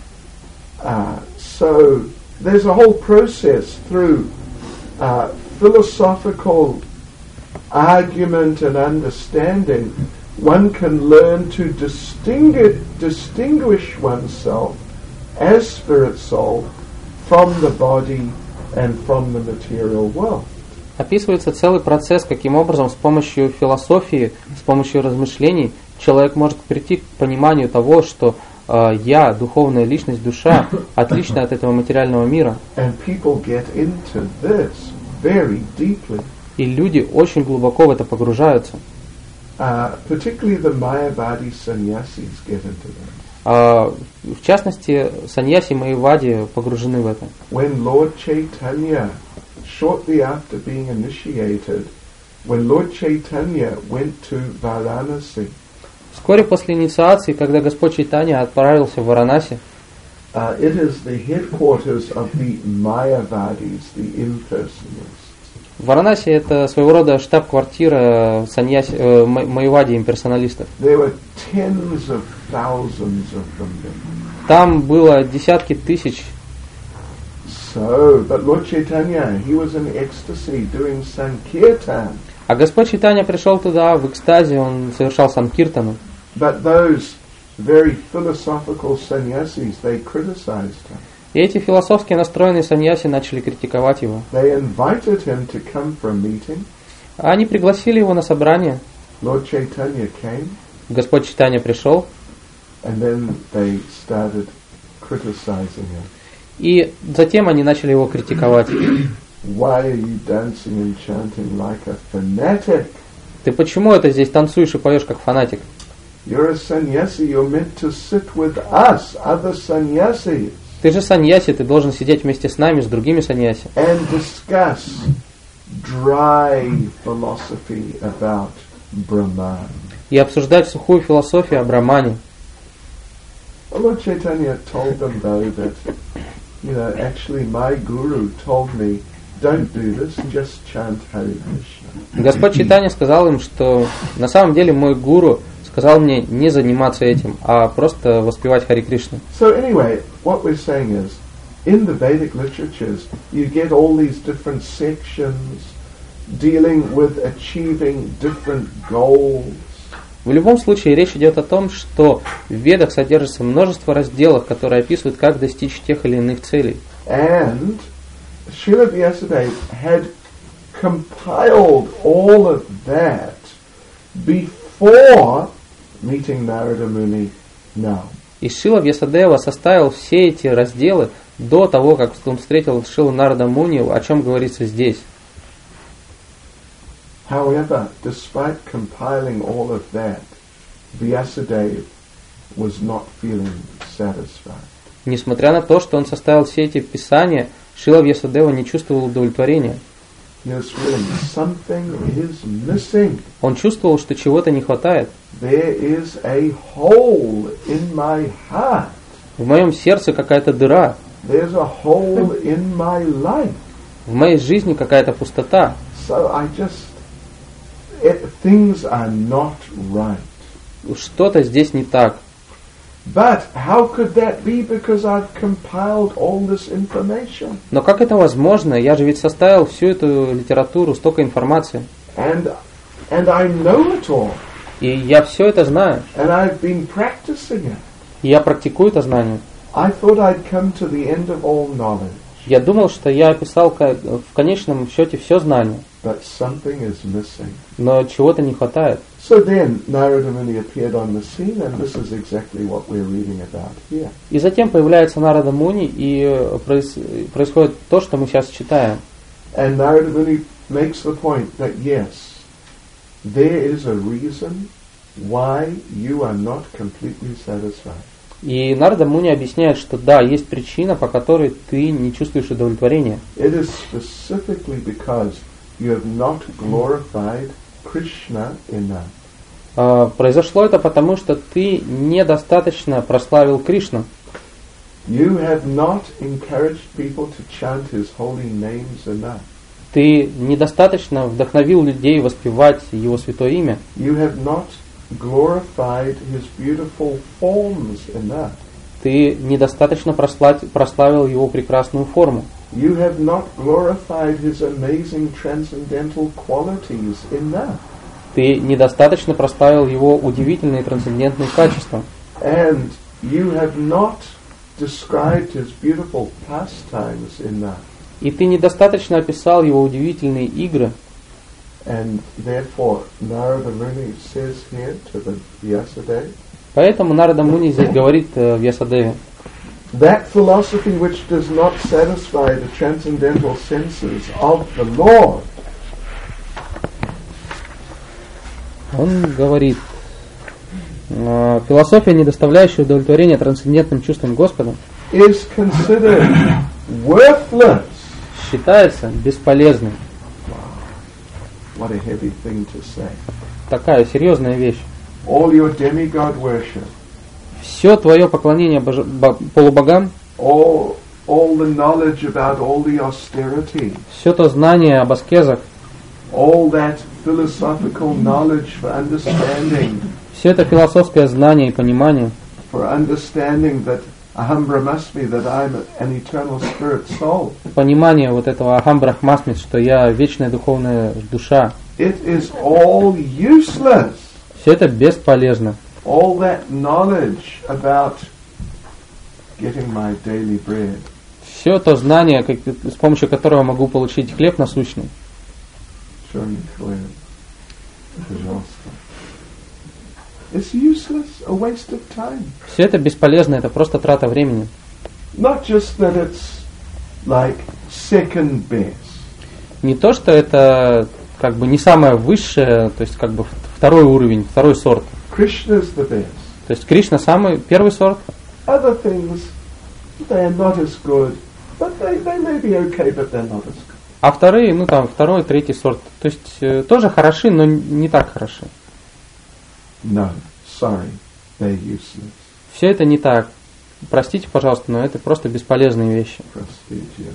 Uh, so there's a whole process through uh, philosophical argument and understanding. One can learn to distinguish, distinguish oneself as spirit soul from the body and from the material world.
Описывается целый процесс, каким образом с помощью философии, с помощью размышлений человек может прийти к пониманию того, что э, я, духовная личность, душа, отлична от этого материального мира.
And people get into this very deeply.
И люди очень глубоко в это погружаются.
Uh, particularly the Mayavadi sannyasis get into that.
А, в частности, саньяси Майявади погружены в это.
When Lord Chaitanya, shortly after being initiated, when Lord Chaitanya went to Varanasi,
Вскоре после инициации, когда Господь Чайтанья отправился в Варанаси,
uh, it is the headquarters of the Mayavadis, the impersonalists.
Варанаси это своего рода штаб-квартира саньяси, э, майявади имперсоналистов.
There were tens of thousands of them there.
Там было десятки тысяч.
So, but Lord Chaitanya, he was in ecstasy doing Sankirtan.
А Господь Чайтанья пришел туда в экстазе, он совершал санкиртану.
But those very philosophical sannyasis, they criticized him.
И эти философски настроенные саньяси начали критиковать его.
They invited him to come for a meeting.
Они пригласили его на собрание.
Lord Chaitanya came.
Господь Чайтанья пришел.
And then they started criticizing him.
И затем они начали его критиковать.
Why are you dancing and chanting like a fanatic?
Ты почему это здесь танцуешь и поешь как фанатик?
You're a sannyasi, you're meant to sit with us, other sannyasis.
Ты же саньяси, ты должен сидеть вместе с нами, с другими саньяси.
And discuss dry philosophy about Brahman.
И обсуждать сухую философию о Брахмане.
Lord Chaitanya told them though that, you know, actually my guru told me, don't do this, just chant Hare Krishna.
Господь Чайтанья сказал им, что на самом деле мой гуру сказал мне не заниматься этим, а просто воспевать Хари Кришну.
So anyway, what we're saying is, in the Vedic literatures, you get all these different sections dealing with achieving different goals.
В любом случае речь идет о том, что в Ведах содержится множество разделов, которые описывают, как достичь тех или иных целей.
And Srila Vyasadeva had compiled all of that before meeting Narada Muni now.
И Шрила Вьясадева составил все эти разделы до того, как он встретил Шрилу Нарада Муни, о чем говорится здесь.
However, despite compiling all of that, Vyasadeva was not feeling satisfied.
Несмотря на то, что он составил все эти писания, Шрила Вьясадева не чувствовал удовлетворения.
He was feeling something is missing.
Он чувствовал, что чего-то не хватает.
There is a hole in my heart.
В моем сердце какая-то дыра.
There's a hole in my life.
В моей жизни какая-то пустота.
So I just, it, things are not right.
Что-то здесь не так.
But how could that be? Because I've compiled all this information.
Но как это возможно? Я же ведь составил всю эту литературу, столько информации.
And and I know it all.
И я все это знаю.
And I've been practicing it.
И я практикую это знание.
I thought I'd come to the end of all knowledge.
Я думал, что я описал в конечном счете все знание.
But something is missing.
Но чего-то не хватает.
So then Narada Muni appeared on the scene, and this is exactly what we're reading about here.
И затем появляется Нарада Муни, и происходит то, что мы сейчас читаем.
And Narada Muni makes the point that yes, there is a reason why you are not completely satisfied.
И Нарада Муни объясняет, что да, есть причина, по которой ты не чувствуешь удовлетворения.
It is specifically because you have not glorified Krishna enough.
Uh, произошло это потому, что ты недостаточно прославил Кришну.
You have not encouraged people to chant his holy names enough.
Ты недостаточно вдохновил людей воспевать его святое имя.
You have not glorified his beautiful forms enough.
Ты недостаточно прославил его прекрасную форму.
You have not glorified his amazing transcendental qualities enough.
Ты недостаточно прославил его удивительные трансцендентные качества.
And you have not described his beautiful pastimes enough.
И ты недостаточно описал его удивительные игры.
And therefore, Narada Muni says here to the Vyasadeva,
поэтому Нарада Муни здесь говорит uh, Вьясадеве,
that philosophy which does not satisfy the transcendental senses of the Lord,
он говорит, uh, философия, не доставляющая удовлетворения трансцендентным чувствам Господа,
is considered worthless.
считается бесполезной.
What a heavy thing to say.
Такая серьезная вещь.
All your demigod worship,
Все твое поклонение боже, бо, полубогам,
all all the knowledge about all the austerity,
все то знание об аскезах,
all that philosophical knowledge for understanding,
все это философское знание и понимание,
for understanding that aham brahmasmi, that I'm an eternal spirit soul.
понимание вот этого ахам брахмасми, что я вечная духовная душа,
It is all useless.
все это бесполезно.
All that knowledge about getting my daily bread.
Все то знание, как, с помощью которого могу получить хлеб насущный,
it's useless, a waste of time.
все это бесполезно, это просто трата времени.
Not just that it's like second best.
Не то, что это как бы не самое высшее, то есть как бы второй уровень, второй сорт.
Krishna is the best.
То есть Кришна самый первый сорт.
Other things, they are not as good, but they, they may be okay, but they're not as good.
А вторые, ну там второй, третий сорт, то есть э, тоже хороши, но не так хороши.
No, sorry, they're useless.
Все это не так. Простите, пожалуйста, но это просто бесполезные вещи.
Простите,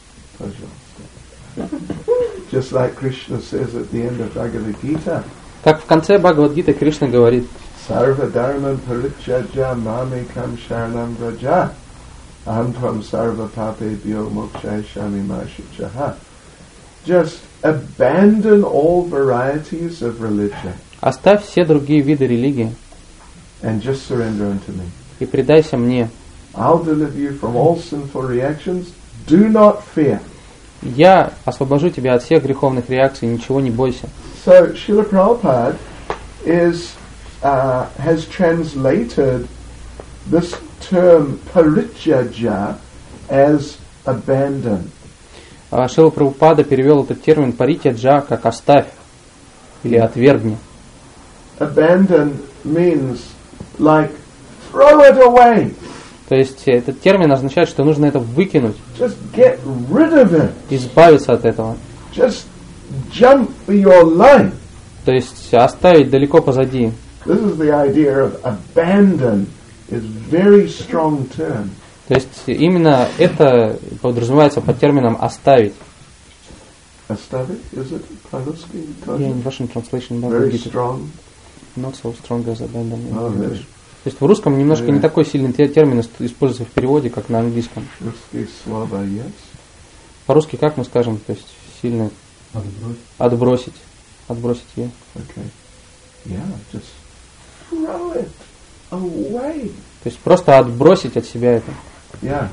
пожалуйста. Just like Krishna says at the end of Bhagavad Gita.
Как в конце Бхагавад-гиты Кришна говорит:
Sarva dharman parityajya mamekam sharanam vraja aham tvam sarva papebhyo mokshayashami ma shuchaha. Just abandon all varieties of religion
оставь все другие виды религии
and just surrender unto me.
и предайся мне.
I'll deliver you from all sinful reactions. Do not fear.
Я освобожу тебя от всех греховных реакций, ничего не бойся.
So Srila Prabhupada is uh, has translated this term parityaja as abandon.
А Шрила Прабхупада перевел этот термин паритяджа как оставь или отвергни.
Abandon means like throw it away.
То есть этот термин означает, что нужно это выкинуть,
Just get rid of it.
избавиться от этого.
Just jump for your life.
То есть оставить далеко позади.
This is the idea of abandon. Is very strong term.
То есть именно это подразумевается под термином оставить.
Оставить? Is it по-русски?
Yeah, in Russian translation,
Very strong.
Not so strong as abandon.
Oh, really?
То есть в русском немножко
Yeah.
не такой сильный термин используется в переводе, как на английском.
Русские слова есть?
По-русски как мы скажем, то есть сильно
Отбросить.
отбросить, отбросить ее.
Okay. Yeah, just throw it away.
То есть просто отбросить от себя это.
Yeah.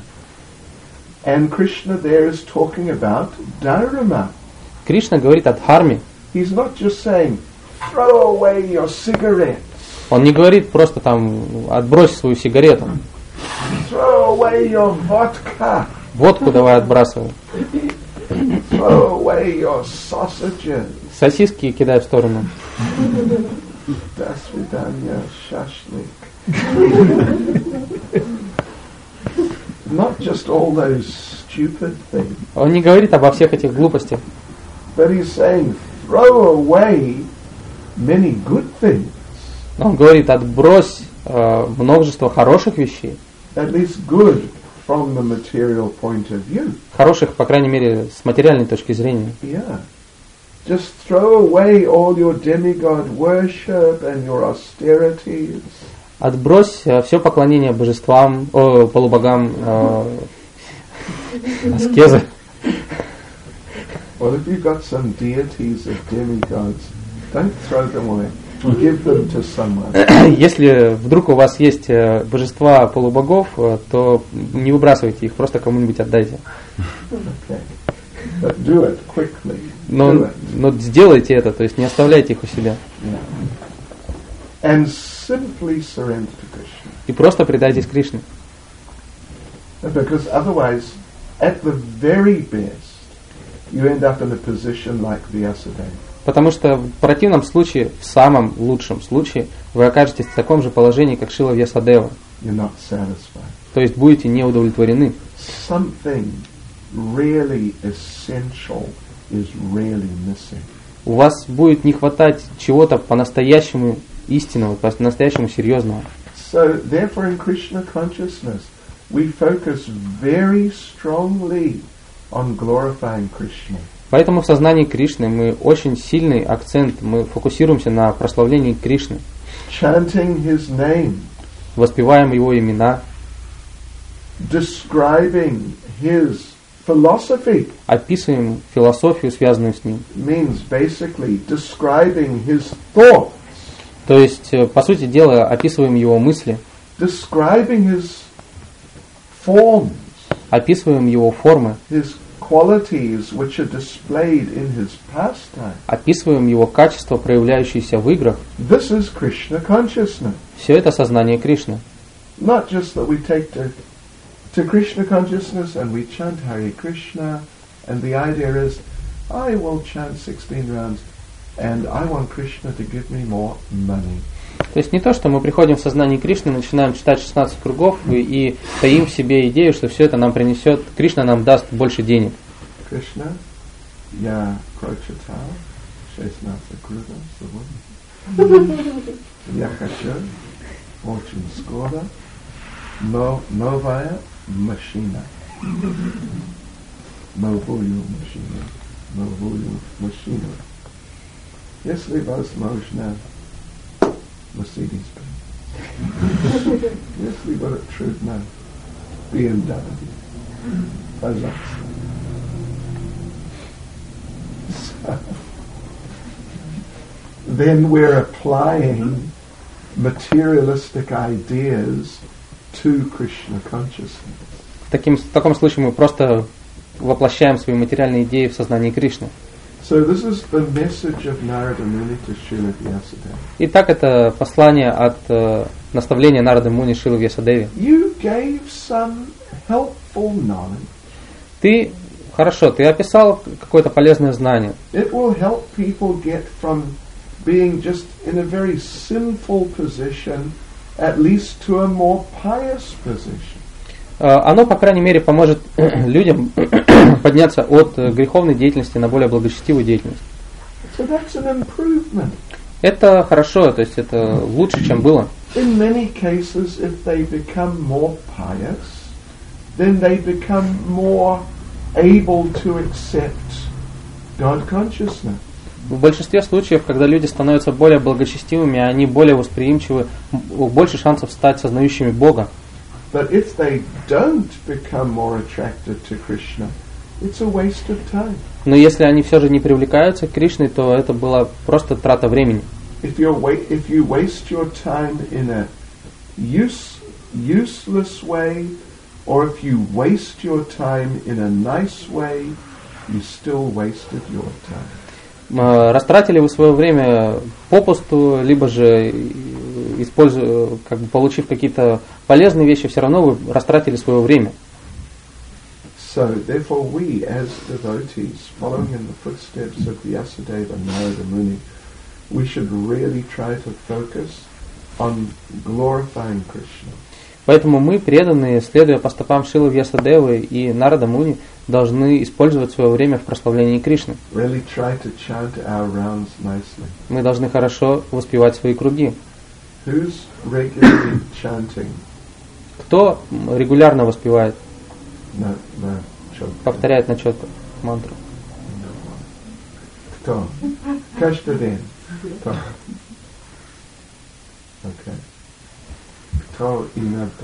And Krishna there is talking about dharma.
Кришна говорит о дхарме.
He's not just saying, throw away your cigarette,
Он не говорит просто там отбрось свою сигарету,
throw away your vodka,
водку давай отбрасывай,
throw away your sausages.
сосиски кидай в сторону.
До свидания, шашлык. Not just all those stupid things,
Он не говорит обо всех этих глупостях,
but he's saying, throw away many good things.
он говорит отбрось э, множество хороших вещей,
At least good from the material point of view.
хороших, по крайней мере, с материальной точки зрения.
Yeah. Just throw away all your demigod worship and your austerities.
Отбрось э, все поклонение божествам, о, полубогам, э, аскезы.
Well, if you've got some deities of demigods, don't throw them away. Give them to someone.
Если вдруг у вас есть э, божества полубогов, э, то не выбрасывайте их, просто кому-нибудь отдайте.
Okay. But do it quickly. Do
Но,
it.
но сделайте это, то есть не оставляйте их у себя.
Yeah. And simply surrender to Krishna.
И просто предайтесь Кришне.
Because otherwise, at the very best, you end up in a position like Vyasadeva.
Потому что в противном случае, в самом лучшем случае, вы окажетесь в таком же положении, как Шила Вьясадева.
You're not satisfied.
То есть будете не удовлетворены.
Something really essential is really missing.
У вас будет не хватать чего-то по-настоящему истинного, по-настоящему серьезного.
So, therefore, in Krishna consciousness, we focus very strongly on glorifying Krishna.
Поэтому в сознании Кришны мы очень сильный акцент, мы фокусируемся на прославлении Кришны,
Chanting his name,
воспеваем его имена,
describing his philosophy,
описываем философию, связанную с ним.
means basically describing his thoughts,
То есть, э, по сути дела, описываем его мысли,
describing his forms,
описываем его формы,
his qualities which are displayed in his pastime.
описываем его качества, проявляющиеся в играх.
This is Krishna consciousness.
Все это сознание Кришны.
Not just that we take to, to Krishna consciousness and we chant Hare Krishna, and the idea is, I will chant sixteen rounds and I want Krishna to give me more money.
То есть не то, что мы приходим в сознание Кришны, начинаем читать шестнадцать кругов и, и таим в себе идею, что все это нам принесет, Кришна нам даст больше денег.
Krishna, я прочитал шестнадцать кругов сегодня. Я хочу очень скоро но, новая машина. Новую машину. Новую машину. Если возможно, Mercedes-Benz. Если будет трудно, би эм дабл ю. Пожалуйста. So, then we're applying materialistic ideas to Krishna consciousness.
Таким, в таком случае мы просто воплощаем свои материальные идеи в сознании Кришны.
So this is the message of Narada Muni to Srila Vyasadeva.
Итак, это послание от э, наставления Нарады Муни Шрилы Вьясадеве.
You gave some helpful knowledge.
Ты, хорошо, ты описал какое-то полезное знание.
It will help people get from being just in a very sinful position at least to a more pious position.
Оно, по крайней мере, поможет людям подняться от греховной деятельности на более благочестивую деятельность.
So that's an improvement.
Это хорошо, то есть это лучше, чем было.
In many cases, if they become more pious, then they become more able to accept God consciousness.
В большинстве случаев, когда люди становятся более благочестивыми, они более восприимчивы, больше шансов стать сознающими Бога.
But if they don't become more attracted to Krishna, it's a waste of time.
Но если они все же не привлекаются к Кришне, то это была просто трата времени.
If you if you waste your time in a use, useless way, or if you waste your time in a nice way, you still wasted your time.
Растратили вы свое время попусту, либо же используя, как бы получив какие-то полезные вещи, все равно вы растратили свое время.
So therefore we as devotees following in the footsteps of Vyasadeva and Narada Muni, we should really try to focus on glorifying Krishna.
Поэтому мы, преданные, следуя по стопам Шрилы Вьясадевы и Нарада Муни, должны использовать свое время в прославлении Кришны.
Really try to chant our rounds nicely.
Мы должны хорошо воспевать свои круги.
Who's regularly chanting?
Кто регулярно воспевает,
No, no, четко.
повторяет на четко мантру?
Кто? Каждый день. Кто? Okay. Кто иногда?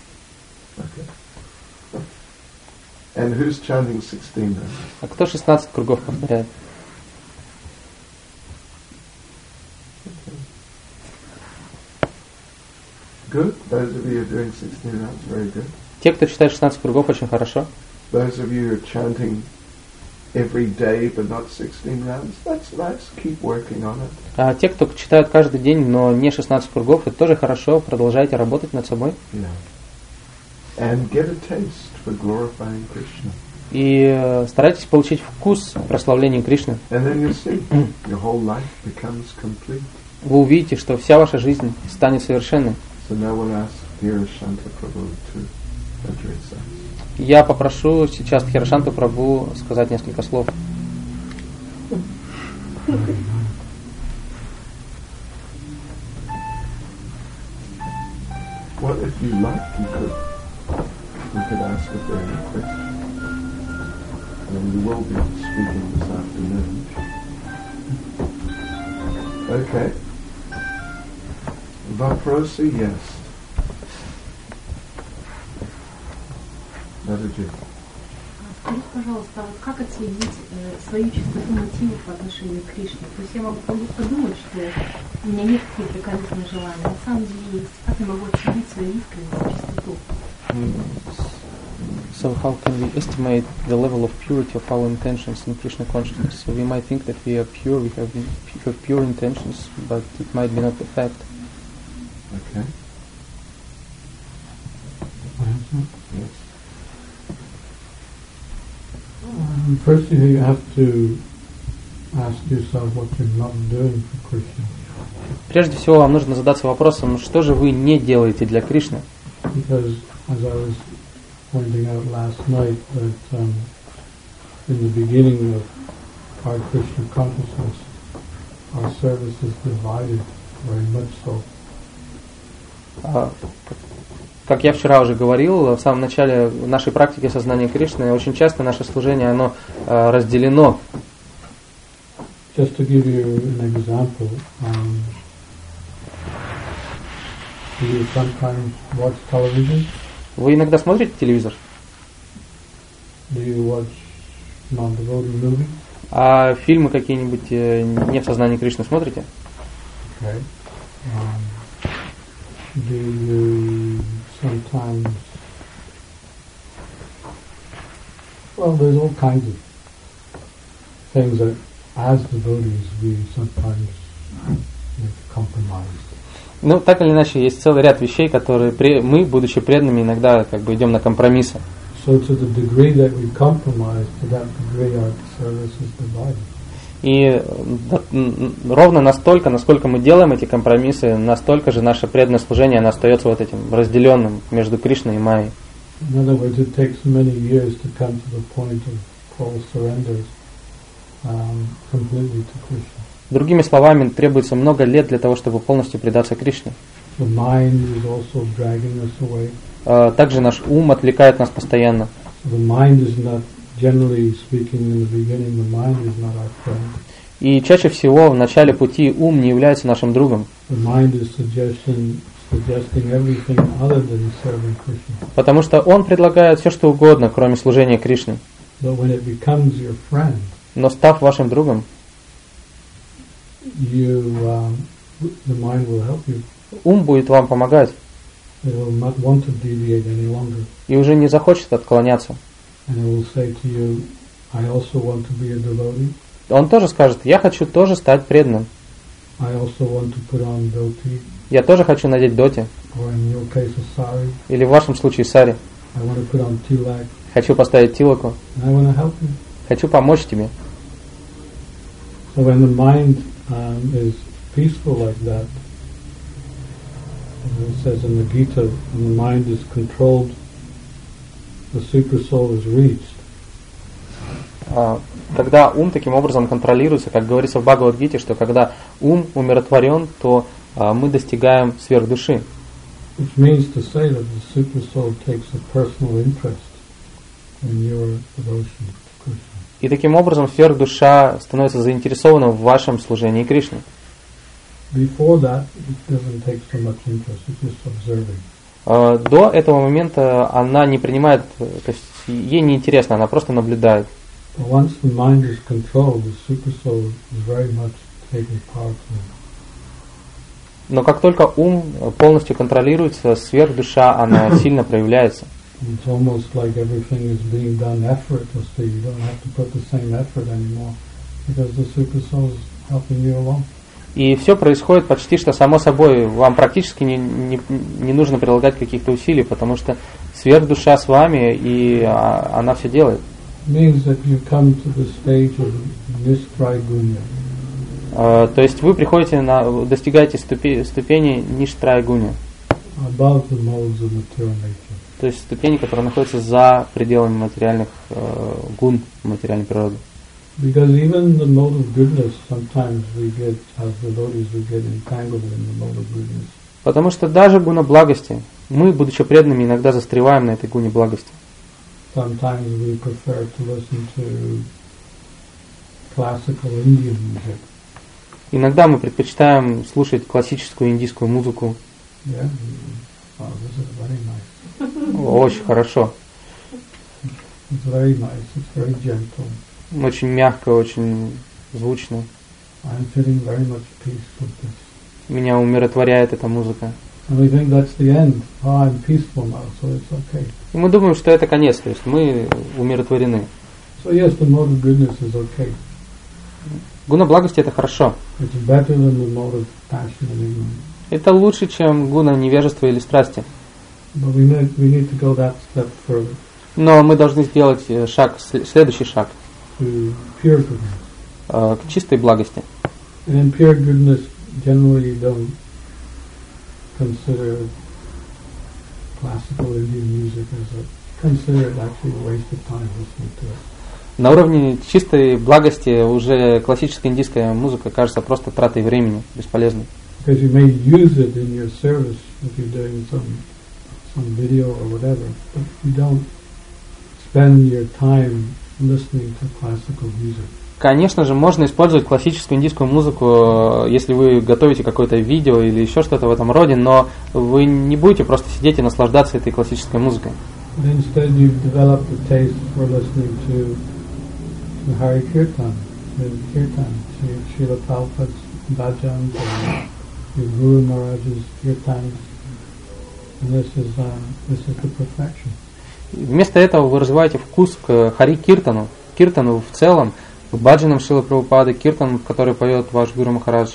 Okay. And who's chanting sixteen rounds?
А кто шестнадцать кругов повторяет?
Good. Those of you who are doing sixteen rounds, very good.
Те, кто читает шестнадцать кругов, очень хорошо.
Those of you who are chanting every day but not sixteen rounds, that's nice. Keep working on it.
А те, кто читают каждый день, но не шестнадцать кругов, это тоже хорошо. Продолжайте работать над собой.
Yeah. And get a taste for glorifying Krishna.
И э, старайтесь получить вкус прославления Кришны.
And then you'll see your whole life becomes complete.
Вы увидите, что вся ваша жизнь станет совершенной.
So now we'll ask Dhira Shanta Prabhu to address us.
Я попрошу сейчас Дхирашанту Прабху сказать несколько слов.
Well, if you like, you could could ask if there are any questions. And you will be speaking this afternoon. Okay. Вопросы есть. Надежда.
Скажите, пожалуйста, вот как отследить э, свою чистоту мотивов по отношению к Кришне? То есть я могу подумать, что у меня нет каких-то корыстных желаний, на самом деле есть. Как я могу отследить свою искренность, чистоту?
So how can we estimate the level of purity of our intentions in Krishna consciousness? So we might think that we are pure, we have, we have pure intentions, but it might be not the fact.
Okay. Yes.
Um, first you have to ask yourself what you're not doing for Krishna.
Прежде всего вам нужно задаться вопросом, что же вы не делаете для Кришны?
Because as I was pointing out last night, that um, in the beginning of our Krishna consciousness, our service is divided very much so.
А, как я вчера уже говорил, в самом начале нашей практики сознания Кришны, очень часто наше служение, оно а, разделено.
Just to give you an example, um, do you sometimes watch television?
Вы иногда смотрите телевизор?
Do you watch non-devotee movies?
А фильмы какие-нибудь э, не в сознании Кришны смотрите?
Okay. Um, do you sometimes... Well, there's all kinds of things that, as devotees, we sometimes make compromise.
Ну, так или иначе, есть целый ряд вещей, которые при, мы, будучи преданными, иногда как бы идем на компромиссы.
So to the degree that we compromise, to that degree our service is divided.
И да, ровно настолько, насколько мы делаем эти компромиссы, настолько же наше преданное служение, оно остается вот этим разделенным между Кришной и Майей.
In other words, it takes many years to come to the point of full surrender um, completely to Krishna.
Другими словами, требуется много лет для того, чтобы полностью предаться Кришне.
The mind is also dragging us away.
А, также наш ум отвлекает нас постоянно.
The mind is not, generally speaking, in the beginning, the mind is not our friend.
И чаще всего в начале пути ум не является нашим другом.
The mind is suggesting, suggesting everything other than serving Krishna.
Потому что он предлагает все, что угодно, кроме служения Кришне.
But when it becomes your friend,
Но став вашим другом,
you, um, the mind will help you.
ум будет вам помогать
It will not want to deviate any longer.
и уже не захочет отклоняться.
And it will say to you, I also want to be a devotee.
Он тоже скажет, я хочу тоже стать преданным.
I also want to put on dhoti,
Я тоже хочу надеть доти.
or in your case a sari.
Или в вашем случае сари.
I want to put on tilak,
Хочу поставить тилаку.
and I want to help you.
Хочу помочь тебе.
So when the mind um, is peaceful like that, as it says in the Gita, when the mind is controlled, the super soul is reached.
А, Когда ум таким образом контролируется, как говорится в Бхагавад-гите, что когда ум умиротворен, то а, мы достигаем сверхдуши.
Which means to say that the super soul takes a personal interest in your devotion to Krishna.
И таким образом сверхдуша становится заинтересована в вашем служении Кришне.
Before that, it doesn't take so much interest, it's just observing.
А, До этого момента она не принимает, то есть ей не интересно, она просто наблюдает.
But once the mind is controlled, the super soul is very much taking part in it.
Но как только ум полностью контролируется, сверхдуша, она сильно проявляется.
It's almost like everything is being done effortlessly. You don't have to put the same effort anymore because the super soul is helping you along.
И все происходит почти что само собой. Вам практически не, не, не нужно прилагать каких-то усилий, потому что сверхдуша с вами, и а, она все делает.
It means that you come to the stage of nistraygunya.
А, то есть вы приходите на, достигаете ступи, ступени ништрайгуня,
Above the modes of material nature.
то есть ступени, которые находятся за пределами материальных э, гун материальной природы.
Because even the mode of goodness, sometimes we get, as devotees, we get entangled in the mode of goodness.
Потому что даже гуна благости, мы, будучи преданными, иногда застреваем на этой гуне благости.
Sometimes we prefer to listen to classical Indian music.
Иногда мы предпочитаем слушать классическую индийскую музыку.
Yeah. Oh, this is very nice.
Очень хорошо.
It's very nice. It's very gentle.
Очень мягко, очень звучно.
I'm feeling very much peace with this.
Меня умиротворяет эта музыка.
And we think that's the end. Oh, I'm peaceful now, so it's okay.
И мы думаем, что это конец, то есть мы умиротворены.
So yes, the mode of goodness is okay.
Гуна благости это хорошо.
It's better than the mode of passion and ignorance.
Это лучше, чем гуна невежества или страсти.
But we need, we need to go that step further.
Но мы должны сделать шаг, следующий шаг
To pure goodness.
к чистой благости.
And in pure goodness, generally you don't consider classical Indian music as a consider it actually a waste of time listening to it.
На уровне чистой благости уже классическая индийская музыка кажется просто тратой времени, бесполезной.
Because you may use it in your service if you're doing some some video or whatever, but you don't spend your time listening to classical music.
Конечно же, можно использовать классическую индийскую музыку, если вы готовите какое-то видео или еще что-то в этом роде, но вы не будете просто сидеть и наслаждаться этой классической музыкой.
But instead you've developed a taste for listening to, to Hari Kirtan, to Kirtan, to Srila Prabhupada's bhajans, and your Guru Maharaj's Kirtans, and this is, uh, this is the perfection.
Вместо этого вы развиваете вкус к Хари Киртану, Киртану в целом, к баджанам Шрилы Прабхупады, Киртан, который поет ваш Гуру Махарадж.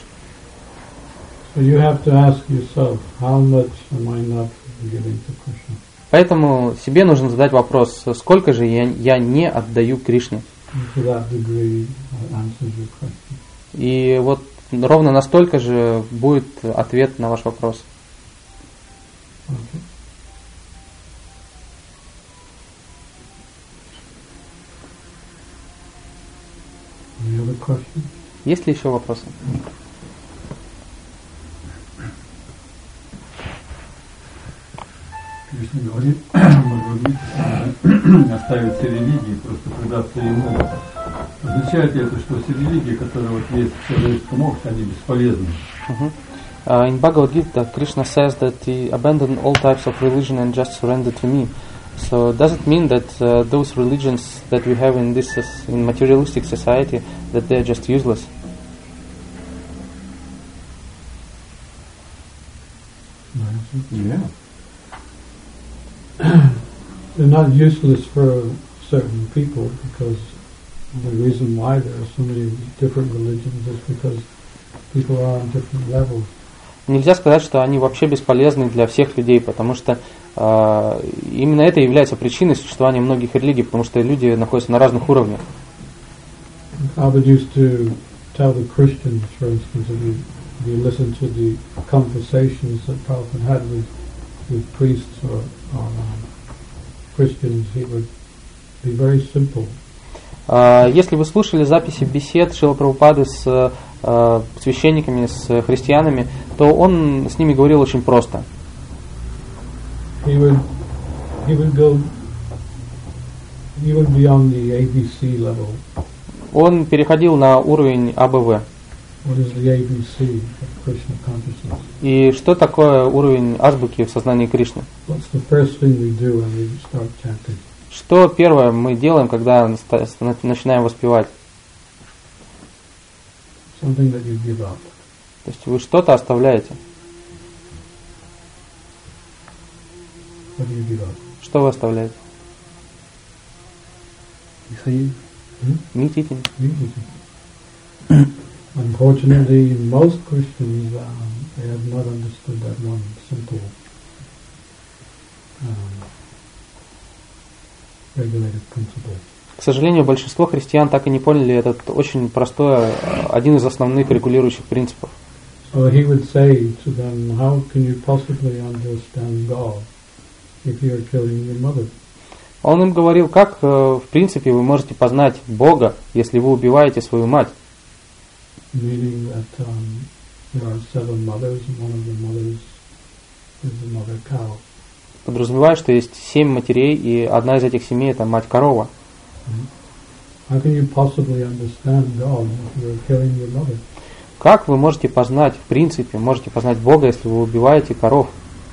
So you have to ask yourself, how much am I not giving to Krishna?
Поэтому себе нужно задать вопрос, сколько же я, я не отдаю Кришне.
And to that degree, that answers your question.
И вот ровно настолько же будет ответ на ваш вопрос.
Okay. Any other questions?
Есть ли еще вопросы?
Кришна говорит, Бхагавад-гите, оставить все религии, просто предаться ему. Означает ли это, что все религии, которые вот есть в человеческом обществе, они бесполезны?
Uh-huh. Uh, in Bhagavad Gita, Krishna says that he abandoned all types of religion and just surrendered to me. So does it mean that uh, those religions that we have in this in materialistic society, that they're just useless?
Yeah.
They're not useless for certain people because the reason why there are so many different religions is because people are on different levels.
Нельзя сказать, что они вообще бесполезны для всех людей, потому что э, именно это является причиной существования многих религий, потому что люди находятся на разных уровнях.
Prabhupada used to tell the Christians, for instance, if you, if you listen to the conversations that Prabhupada had with, with priests or, or um, Christians, he would be very simple.
Uh, если вы слушали записи бесед Шрилы Прабхупады с uh, священниками, с христианами, то он с ними говорил очень просто.
He would, he would go, he would be on the A B C level.
Он переходил на уровень А Б В.
What is the A B C of Krishna consciousness?
И что такое уровень азбуки в сознании Кришны?
What's the first thing we do when we start chanting?
Что первое мы делаем, когда начинаем воспевать?
Something that you give up.
То есть вы что-то оставляете.
What do you give up?
Что вы оставляете?
Hmm?
Митите.
Unfortunately, most Christians um, they have not understood that one simple um, regulated principle.
К сожалению, большинство христиан так и не поняли этот очень простой, один из основных регулирующих принципов.
So he would say to them, how can you possibly understand God if you are killing your mother?
Он им говорил, как в принципе вы можете познать Бога, если вы убиваете свою мать.
Meaning that um, there are seven mothers, and one of the mothers is the mother cow.
Подразумевая, что есть семь матерей, и одна из этих семей это мать-корова.
How can you possibly understand God if you're killing your mother?
Как вы можете познать, в принципе, можете познать Бога, если вы убиваете коров?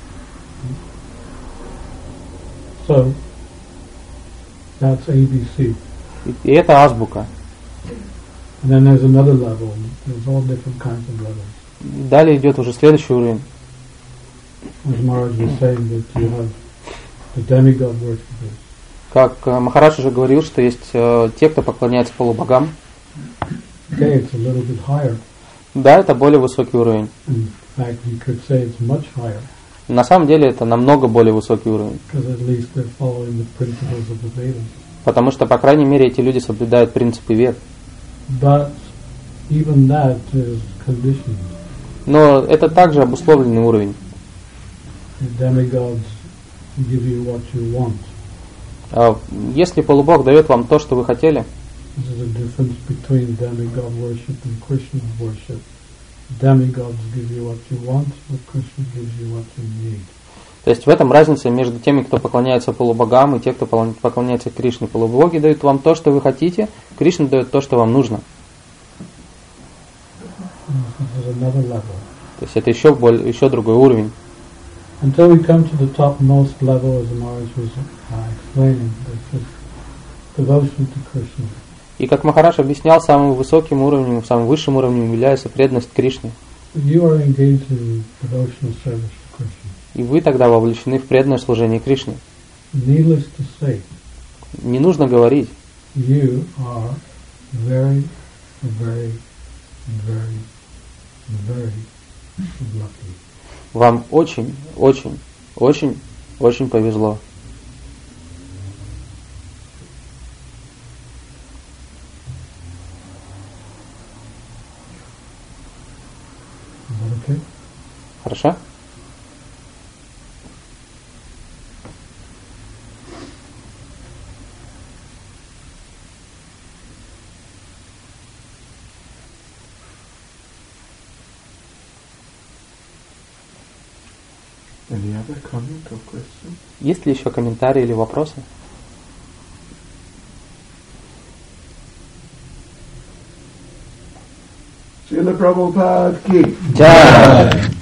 So, that's A B C.
И это азбука.
And then there's another level. There's all different kinds of levels.
Далее идет уже следующий уровень.
As Maharaj was saying that you have the demigod worshippers.
Как э, Махарадж уже говорил, что есть э, те, кто поклоняется полубогам.
Okay, it's a little bit higher.
Да, это более высокий уровень.
In fact, you could say it's much higher.
На самом деле это намного более высокий уровень.
Because at least they're following the principles of the Vedas.
Потому что, по крайней мере, эти люди соблюдают принципы вед.
But even that is conditioned.
Но это также обусловленный уровень.
The demigods give you what you want.
А если полубог дает вам то, что вы хотели,
This is the difference between demigod worship and Krishna worship. Demigods give you what you want, but Krishna gives you what you need.
то есть в этом разница между теми, кто поклоняется полубогам, и те, кто поклоняется Кришне. Полубоги дают вам то, что вы хотите, Кришна дает то, что вам нужно.
This is another level.
То есть это еще, более, еще другой уровень.
Until we come to the topmost level, as Maharaj was uh, explaining, this is devotion to Krishna.
И как Махарадж объяснял, самым высоким уровнем, самым высшим уровнем является преданность Кришне.
You are engaged in devotional service to Krishna.
И вы тогда вовлечены в преданное служение Кришне.
Needless to say,
Не нужно говорить.
you are very, very, very, very lucky.
Вам очень, очень, очень, очень повезло.
Is that okay?
Хорошо?
Any other comment or question?
Есть ли еще комментарии или вопросы?
Srila Prabhupada ki.
Jai.